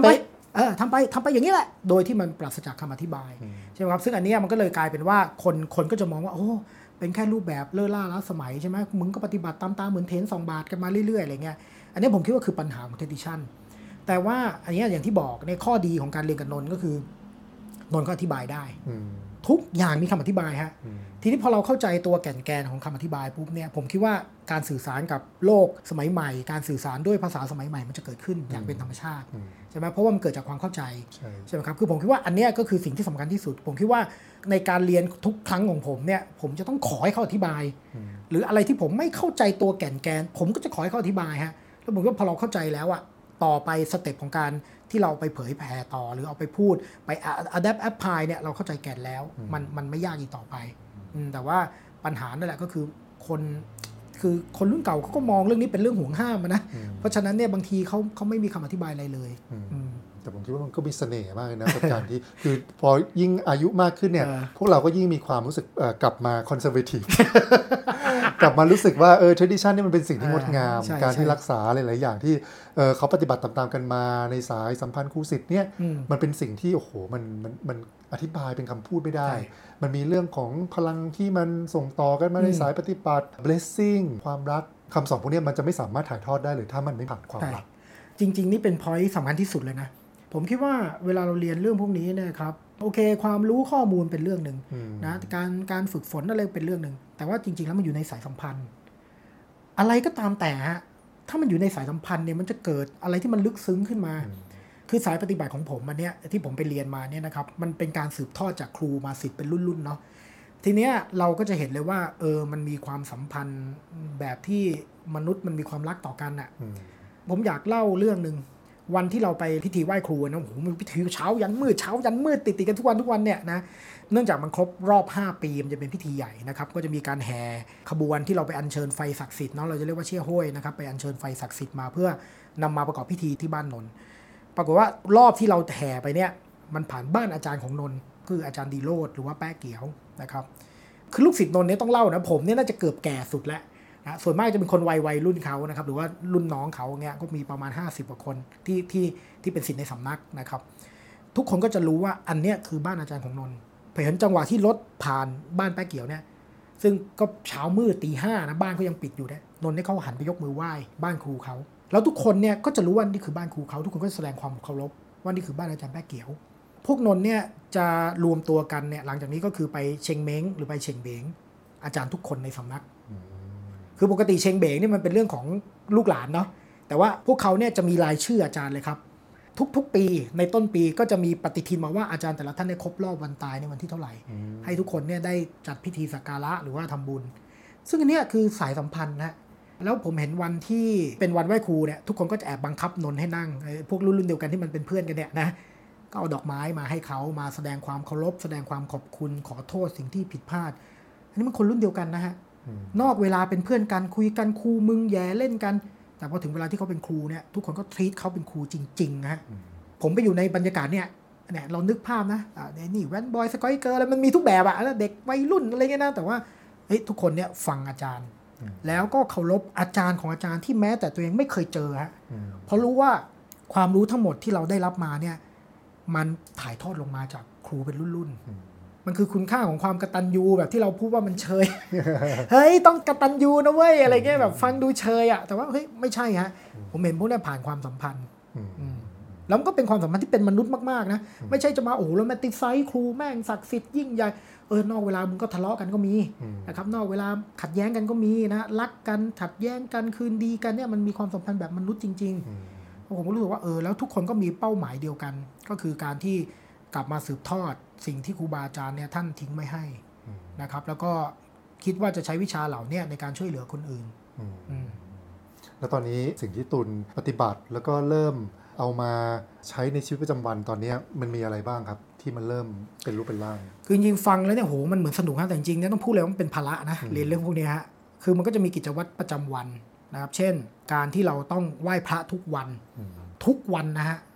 ทำไปอย่างนี้แหละโดยที่มันปราศจากคำอธิบายใช่ไหมครับซึ่งอันนี้มันก็เลยกลายเป็นว่าคนก็จะมองว่าโอ้เป็นแค่รูปแบบเล่อล่าล้าสมัยใช่ไหมมึงก็ปฏิบัติตามเหมือนเทรน2 บาทกันมาเรื่อยๆอะไรเงี้ยอันนี้ผมคิดว่าคือปัญหาของเทดิชันแต่ว่าอันนี้อย่างที่บอกในข้อดีของการเรียนกับนนท์ก็คือนนท์ก็อธิบายได้ทุกอย่างมีคำอธิบายฮะทีนี้พอเราเข้าใจตัวแก่นของคำอธิบายปุ๊บเนี่ยผมคิดว่าการสื่อสารกับโลกสมัยใหม่การสื่อสารด้วยภาษาสมัยใหม่มันจะเกิดขึ้นอย่างเป็นธรรมชาติใช่ไหมเพราะว่ามันเกิดจากความเข้าใจใช่ไหมครับคือผมคิดว่าอันนี้ก็คือสิ่งที่สำคัญที่สุดผมคิดว่าในการเรียนทุกครั้งของผมเนี่ยผมจะต้องขอให้เขาอธิบายหรืออะไรที่ผมไม่เข้าใจตัวแก่นผมก็จะขอให้เขาอธิบายฮะแล้วผมก็พอเราเข้าใจแล้วอะต่อไปสเต็ปของการที่เราไปเผยแผ่ต่อหรือเอาไปพูดไป adapt apply เนี่ยเราเข้าใจแก่นแล้วมันไม่ยากอีกต่อไปแต่ว่าปัญหานั่นแหละก็คือคนรุ่นเก่าเขาก็มองเรื่องนี้เป็นเรื่องห่วงห้ามนะเพราะฉะนั้นเนี่ยบางทีเขาไม่มีคำอธิบายอะไรเลยแต่ผมคิดว่ามันก็มีเสน่ห์มากนะกับการที่คือพอยิ่งอายุมากขึ้นเนี่ยพวกเราก็ยิ่งมีความรู้สึกกลับมาคอนเซอร์เวทีฟ กลับมารู้สึกว่าtradition นี่มันเป็นสิ่งที่งดงามการที่รักษาหลายๆอย่างที่เขาปฏิบัติตามๆกันมาในสายสัมพันธ์ครูศิษย์เนี่ยมันเป็นสิ่งที่โอ้โหมันอธิบายเป็นคำพูดไม่ได้มันมีเรื่องของพลังที่มันส่งต่อกันมาในสายปฏิบัติ blessing ความรักคำสอนพวกนี้มันจะไม่สามารถถ่ายทอดได้เลยถ้ามันไม่ผ่านความรักจริงๆนี่เป็น point สำคัญที่สุดเลยนะผมคิดว่าเวลาเราเรียนเรื่องพวกนี้เนี่ยครับโอเคความรู้ข้อมูลเป็นเรื่องหนึ่งนะการฝึกฝนอะไรเป็นเรื่องหนึ่งแต่ว่าจริงๆแล้วมันอยู่ในสายสัมพันธ์อะไรก็ตามแต่ฮะถ้ามันอยู่ในสายสัมพันธ์เนี่ยมันจะเกิดอะไรที่มันลึกซึ้งขึ้นมาคือสายปฏิบัติของผมอันเนี้ยที่ผมไปเรียนมาเนี่ยนะครับมันเป็นการสืบทอดจากครูมาศิษย์เป็นรุ่นๆเนาะทีเนี้ยเราก็จะเห็นเลยว่ามันมีความสัมพันธ์แบบที่มนุษย์มันมีความรักต่อกันอ่ะผมอยากเล่าเรื่องนึงวันที่เราไปพิธีไหว้ครูนะโอ้โหมันพิธีเช้ายันมืดติดกันทุกวันเนี่ยนะเนื่องจากมันครบรอบ5 ปีมันจะเป็นพิธีใหญ่นะครับก็จะมีการแห่ขบวนที่เราไปอัญเชิญไฟศักดิ์สิทธิ์เนาะเราจะเรียกว่าเชี่ยห้วยนะครับไปอัญเชิญไฟศักดิ์สิทธิ์มาเพื่อนำมาประกอบพิธีที่บ้านนนท์ปรากฏว่ารอบที่เราแห่ไปเนี่ยมันผ่านบ้านอาจารย์ของนนท์คืออาจารย์ดีโรจน์หรือว่าแป๊ะเกียวนะครับคือลูกศิษย์นนท์เนี่ยต้องเล่านะผมเนี่ยน่าจะเกือบแก่สุดแล้วส่วนมากจะเป็นคนวัยรุ่นเขานะครับหรือว่ารุ่นน้องเขาเนี่ยก็มีประมาณ50 กว่าคนที่เป็นศิษย์ในสำนักนะครับทุกคนก็จะรู้ว่าอันเนี้ยคือบ้านอาจารย์ของนนท์เห็นจังหวะที่รถผ่านบ้านแป๊ะเกี่ยวเนี่ยซึ่งก็เช้ามืดตี 5นะบ้านเขายังปิดอยู่นะนนท์เนี่ยเขาหันไปยกมือไหว้บ้านครูเขาแล้วทุกคนเนี่ยก็จะรู้ว่านี่คือบ้านครูเขาทุกคนก็แสดงความเคารพว่านี่คือบ้านอาจารย์แป๊ะเกี่ยวพวกนนท์เนี่ยจะรวมตัวกันเนี่ยหลังจากนี้ก็คือไปเชงเม้งหรือไปเชงเบงอาจารย์ทุกคนในสำนักคือปกติเชงเบงนี่มันเป็นเรื่องของลูกหลานเนาะแต่ว่าพวกเขาเนี่ยจะมีรายชื่ออาจารย์เลยครับทุกปีในต้นปีก็จะมีปฏิทินมาว่าอาจารย์แต่ละท่านได้ครบรอบวันตายในวันที่เท่าไหร่ให้ทุกคนเนี่ยได้จัดพิธีสักการะหรือว่าทำบุญซึ่งอันนี้คือสายสัมพันธ์นะแล้วผมเห็นวันที่เป็นวันไหว้ครูเนี่ยทุกคนก็จะแอบบังคับนนท์ให้นั่งพวกรุ่นเดียวกันที่มันเป็นเพื่อนกันเนี่ยนะก็เอาดอกไม้มาให้เขามาแสดงความเคารพแสดงความขอบคุณขอโทษสิ่งที่ผิดพลาดอันนี้มันคนรุ่นเดียวกันนะฮะนอกเวลาเป็นเพื่อนกันคุยกันครูมึงแย่เล่นกันแต่พอถึงเวลาที่เขาเป็นครูเนี่ยทุกคนก็ทรีตเขาเป็นครูจริงๆนะฮะผมไปอยู่ในบรรยากาศเนี่ยเรานึกภาพนะนี่แวนบอยสกอยเกิร์ลอะไรมันมีทุกแบบอะเด็กวัยรุ่นอะไรเงี้ยนะแต่ว่าทุกคนเนี่ยฟังอาจารย์แล้วก็เคารพอาจารย์ของอาจารย์ที่แม้แต่ตัวเองไม่เคยเจอฮะเพราะรู้ว่าความรู้ทั้งหมดที่เราได้รับมาเนี่ยมันถ่ายทอดลงมาจากครูเป็นรุ่นๆมันคือคุณค่าของความกตัญญูแบบที่เราพูดว่ามันเชย เฮ้ยต้องกตัญญูนะเว้ยอะไรเงี้ยแบบฟังดูเชยอะแต่ว่าเฮ้ยไม่ใช่ฮะผมเห็นพวกนี้ผ่านความสัมพันธ์แล้วมันก็เป็นความสัมพันธ์ที่เป็นมนุษย์มากๆนะไม่ใช่จะมาโอ้โหแล้วแมตติไซส์ครูแม่งศักดิ์สิทธิ์ยิ่งใหญ่นอกเวลามึงก็ทะเลาะกันก็มีนะครับนอกเวลาขัดแย้งกันก็มีนะรักกันขัดแย้งกันคืนดีกันเนี่ยมันมีความสัมพันธ์แบบมนุษย์จริงๆผมก็รู้สึกว่าแล้วทุกคนก็มีเป้าหมายเดียวกันก็คือการที่กลับมาสืบทอดสิ่งที่ครูบาอาจารย์เนี่ยท่านทิ้งไม่ให้นะครับแล้วก็คิดว่าจะใช้วิชาเหล่านี้ในการช่วยเหลือคนอื่นแล้วตอนนี้สิ่งที่ตุลปฏิบัติแล้วก็เริ่มเอามาใช้ในชีวิตประจำวันตอนนี้มันมีอะไรบ้างครับที่มันเริ่มเป็นรูปเป็นร่างคือจริงๆฟังแล้วเนี่ยโหมันเหมือนสนุกนะแต่จริงๆเนี่ยต้องพูดเลยว่ามันเป็นภาระนะเรียนเรื่องพวกนี้ฮะคือมันก็จะมีกิจวัตรประจำวันนะครับเช่นการที่เราต้องไหว้พระทุกวันนะฮะ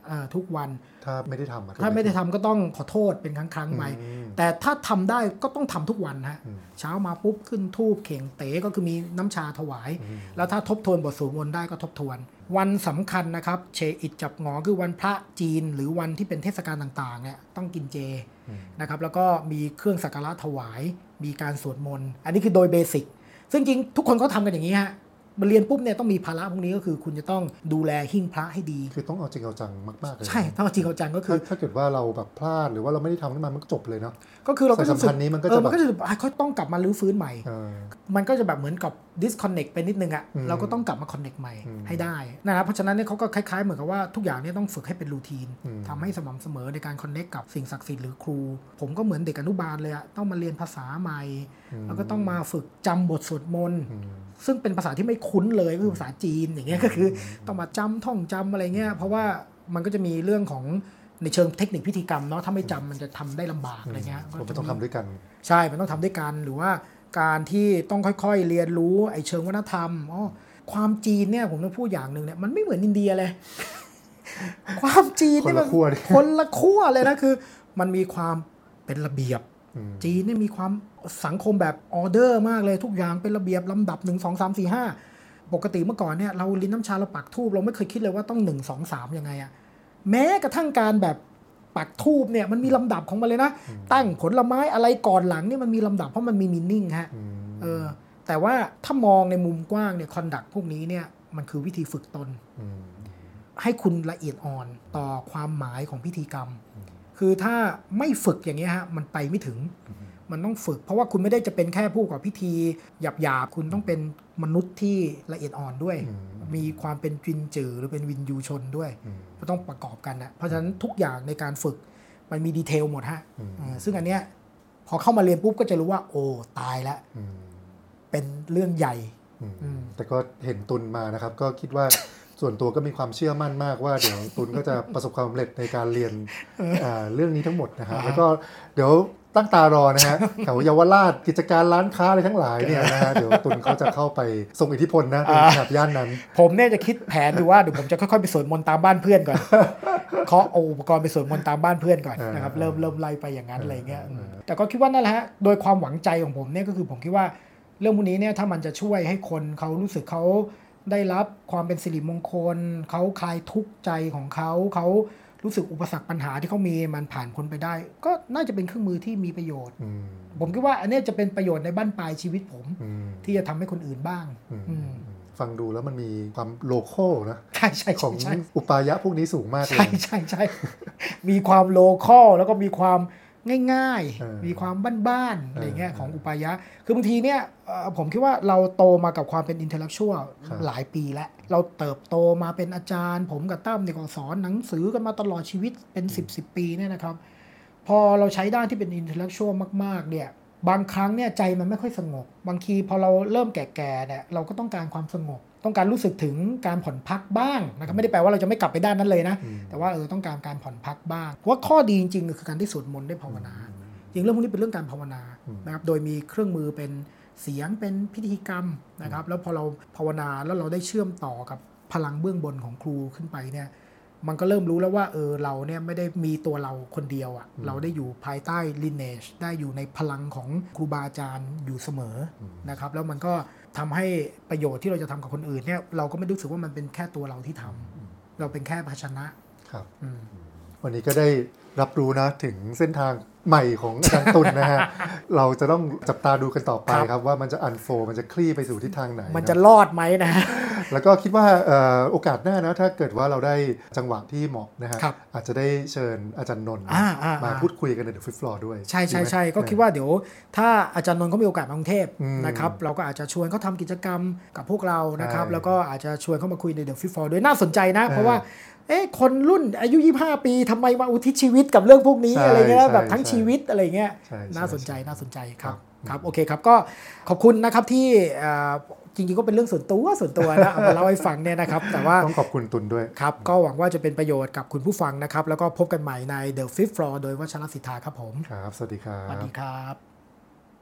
ทุกวันถ้าไม่ได้ทำถ้าไม่ได้ทำก็ต้องขอโทษเป็นครั้งๆไปแต่ถ้าทำได้ก็ต้องทำทุกวันฮะเช้ามาปุ๊บขึ้นธูปเข่งเต๋ก็คือมีน้ำชาถวายแล้วถ้าทบทวนบทสวดมนต์ได้ก็ทบทวนวันสำคัญนะครับเชอิตจับหงอคือวันพระจีนหรือวันที่เป็นเทศกาลต่างๆเนี่ยต้องกินเจนะครับแล้วก็มีเครื่องสักการะถวายมีการสวดมนต์อันนี้คือโดยเบสิกซึ่งจริงทุกคนเขาทำกันอย่างนี้ฮะมาเรียนปุ๊บเนี่ยต้องมีภาระพวกนี้ก็คือคุณจะต้องดูแลหิ้งพระให้ดีคือต้องเอาจริงเอาจังมากๆเลยใช่ต้องเอาจริงเอาจังก็คือถ้าเกิดว่าเราแบบพลาดหรือว่าเราไม่ได้ทำขึ้นมามันก็จบเลยเนาะก็คือเราก็สัมพันธ์นี้มันก็จะเขาต้องกลับมารื้อฟื้นใหม่มันก็จะแบบเหมือนกับ disconnect ไปนิดนึงอ่ะเราก็ต้องกลับมา connect ใหม่ให้ได้นะครับเพราะฉะนั้นเนี่ยเขาก็คล้ายๆเหมือนกับว่าทุกอย่างเนี่ยต้องฝึกให้เป็นรูทีนทำให้สม่ำเสมอในการ connect กับสิ่งศักดิ์สิทธิ์หรือครูผมก็เหมือนเด็กอนุบาลเลยอะต้องมาเรียนภาษาใหม่แล้วก็ต้องมาฝึกจำบทสวดมนต์ซึ่งเป็นภาษาที่ไม่คุ้นเลยก็คือภาษาจีนอย่างเงี้ยก็คือต้องมาท่องจำอะไรเงี้ยเพราะว่ามันก็จะมีเรื่องของในเชิงเทคนิคพิธีกรรมเนาะถ้าไม่จำมันจะทำได้ลำบากอะไรเงี้ยมันต้องทำด้วยกันใช่มันต้องทำด้วยกันหรือว่าการที่ต้องค่อยๆเรียนรู้ไอ้เชิงวัฒนธรรมความจีนเนี่ยผมต้องพูดอย่างนึงเนี่ยมันไม่เหมือนอินเดียเลย ความจีนนี่มันคนละขั้วเลยนะคือมันมีความเป็นระเบียบจีนนี่มีความสังคมแบบออเดอร์มากเลยทุกอย่างเป็นระเบียบลำดับ1 2 3 4 5ปกติเมื่อก่อนเนี่ยเราลิ้นน้ำชาเราปักธูปเราไม่เคยคิดเลยว่าต้อง1 2 3ยังไงอะแม้กระทั่งการแบบปักธูปเนี่ยมันมีลำดับของมันเลยนะตั้งผลไม้อะไรก่อนหลังนี่มันมีลำดับเพราะมันมีมีนิ่งฮะแต่ว่าถ้ามองในมุมกว้างเนี่ยคอนดักพวกนี้เนี่ยมันคือวิธีฝึกตนให้คุณละเอียดอ่อนต่อความหมายของพิธีกรรมคือถ้าไม่ฝึกอย่างนี้ฮะมันไปไม่ถึงมันต้องฝึกเพราะว่าคุณไม่ได้จะเป็นแค่ผู้ประกอบพิธีหยาบๆคุณต้องเป็นมนุษย์ที่ละเอียดอ่อนด้วยมีความเป็นจินจือหรือเป็นวินยูชนด้วยก็ต้องประกอบกันนะเพราะฉะนั้นทุกอย่างในการฝึกมันมีดีเทลหมดฮะซึ่งอันเนี้ยพอเข้ามาเรียนปุ๊บก็จะรู้ว่าโอ้ตายแล้วเป็นเรื่องใหญ่แต่ก็เห็นตุลมานะครับก็คิดว่าส่วนตัวก็มีความเชื่อมั่นมากว่าเดี๋ยวตุลก็จะประสบความสำเร็จในการเรียนเรื่องนี้ทั้งหมดนะครับแล้วก็เดี๋ยวตั้งตารอนะฮะแถวเยาวราชกิจการร้านค้าอะไรทั้งหลายเนี่ยนะฮะเดี๋ยวตุลเขาจะเข้าไปส่งอิทธิพลนะในแถบย่านนั้นผมเนี่ยจะคิดแผนดูว่าเดี๋ยวผมจะค่อยๆไปสวดมนต์ตามบ้านเพื่อนก่อนเคาะอุปกรณ์ไปสวดมนต์ตามบ้านเพื่อนก่อนนะครับเริ่มไล่ไปอย่างนั้นอะไรเงี้ยแต่ก็คิดว่านั่นแหละฮะโดยความหวังใจของผมเนี่ยก็คือผมคิดว่าเรื่องพวกนี้เนี่ยถ้ามันจะช่วยให้คนเขารู้สึกเขาได้รับความเป็นสิริมงคลเขาคลายทุกข์ใจของเขารู้สึกอุปสรรคปัญหาที่เขามีมันผ่านพ้นไปได้ก็น่าจะเป็นเครื่องมือที่มีประโยชน์ผมคิดว่าอันนี้จะเป็นประโยชน์ในบั้นปลายชีวิตผมที่จะทำให้คนอื่นบ้างฟังดูแล้วมันมีความโลคอลนะใช่ของอุปายะพวกนี้สูงมากเลยใช่มีความโลคอลแล้วก็มีความง่ายๆมีความบ้านๆอะไรเงี้ยของอุปายะคือบางทีเนี่ยผมคิดว่าเราโตมากับความเป็นอินเทลเล็กชวลหลายปีแล้วเราเติบโตมาเป็นอาจารย์ผมกับตั้มเนี่ยก็สอนหนังสือกันมาตลอดชีวิตเป็น10 ปีเนี่ยนะครับพอเราใช้ด้านที่เป็นอินเทลเล็กชวลมากๆเนี่ยบางครั้งเนี่ยใจมันไม่ค่อยสงบบางทีพอเราเริ่มแก่ๆเนี่ยเราก็ต้องการความสงบต้องการรู้สึกถึงการผ่อนพักบ้างนะครับไม่ได้แปลว่าเราจะไม่กลับไปด้านนั้นเลยนะแต่ว่าต้องการการผ่อนพักบ้างเพราะว่าข้อดีจริงๆคือการที่สวดมนต์ได้ภาวนาจริงเรื่องพวกนี้เป็นเรื่องการภาวนานะครับโดยมีเครื่องมือเป็นเสียงเป็นพิธีกรรมนะครับแล้วพอเราภาวนาแล้วเราได้เชื่อมต่อกับพลังเบื้องบนของครูขึ้นไปเนี่ยมันก็เริ่มรู้แล้วว่าเราเนี่ยไม่ได้มีตัวเราคนเดียวอ่ะเราได้อยู่ภายใต้ lineage ได้อยู่ในพลังของครูบาอาจารย์อยู่เสมอนะครับแล้วมันก็ทำให้ประโยชน์ที่เราจะทำกับคนอื่นเนี่ยเราก็ไม่รู้สึกว่ามันเป็นแค่ตัวเราที่ทำเราเป็นแค่ภาชนะครับวันนี้ก็ได้รับรู้นะถึงเส้นทางใหม่ของอาจารย์ตุลนะฮะ เราจะต้องจับตาดูกันต่อไปครับว่ามันจะอันโฟมันจะคลี่ไปสู่ทิศทางไหนมันจะรอดไหมนะแล้วก็คิดว่าโอกาสหน้านะถ้าเกิดว่าเราได้จังหวะที่เหมาะนะฮะอาจจะได้เชิญอาจารย์นนท์มาพูดคุยกันใน The Fifth Floor ด้วยใช่ก็คิดว่าเดี๋ยวถ้าอาจารย์นนท์เขามีโอกาสมากรุงเทพนะครับเราก็อาจจะชวนเขาทำกิจกรรมกับพวกเรานะครับแล้วก็อาจจะชวนเขามาคุยใน The Fifth Floor ด้วยน่าสนใจนะเพราะว่าคนรุ่นอายุ25 ปีทำไมมาอุทิศชีวิตกับเรื่องพวกนี้อะไรเงี้ยแบบทั้งชีวิตอะไรเงี้ยน่าสนใจครับโอเคครับก็ขอบคุณนะครับที่จริงๆก็เป็นเรื่องส่วนตัวนะเอามาเล่าให้ฟังเนี่ยนะครับแต่ว่าต้องขอบคุณตุลด้วยครับก็หวังว่าจะเป็นประโยชน์กับคุณผู้ฟังนะครับแล้วก็พบกันใหม่ใน The Fifth Floor โดยวัชรศิทธาครับผมครับสวัสดีครับสวัสดีครับ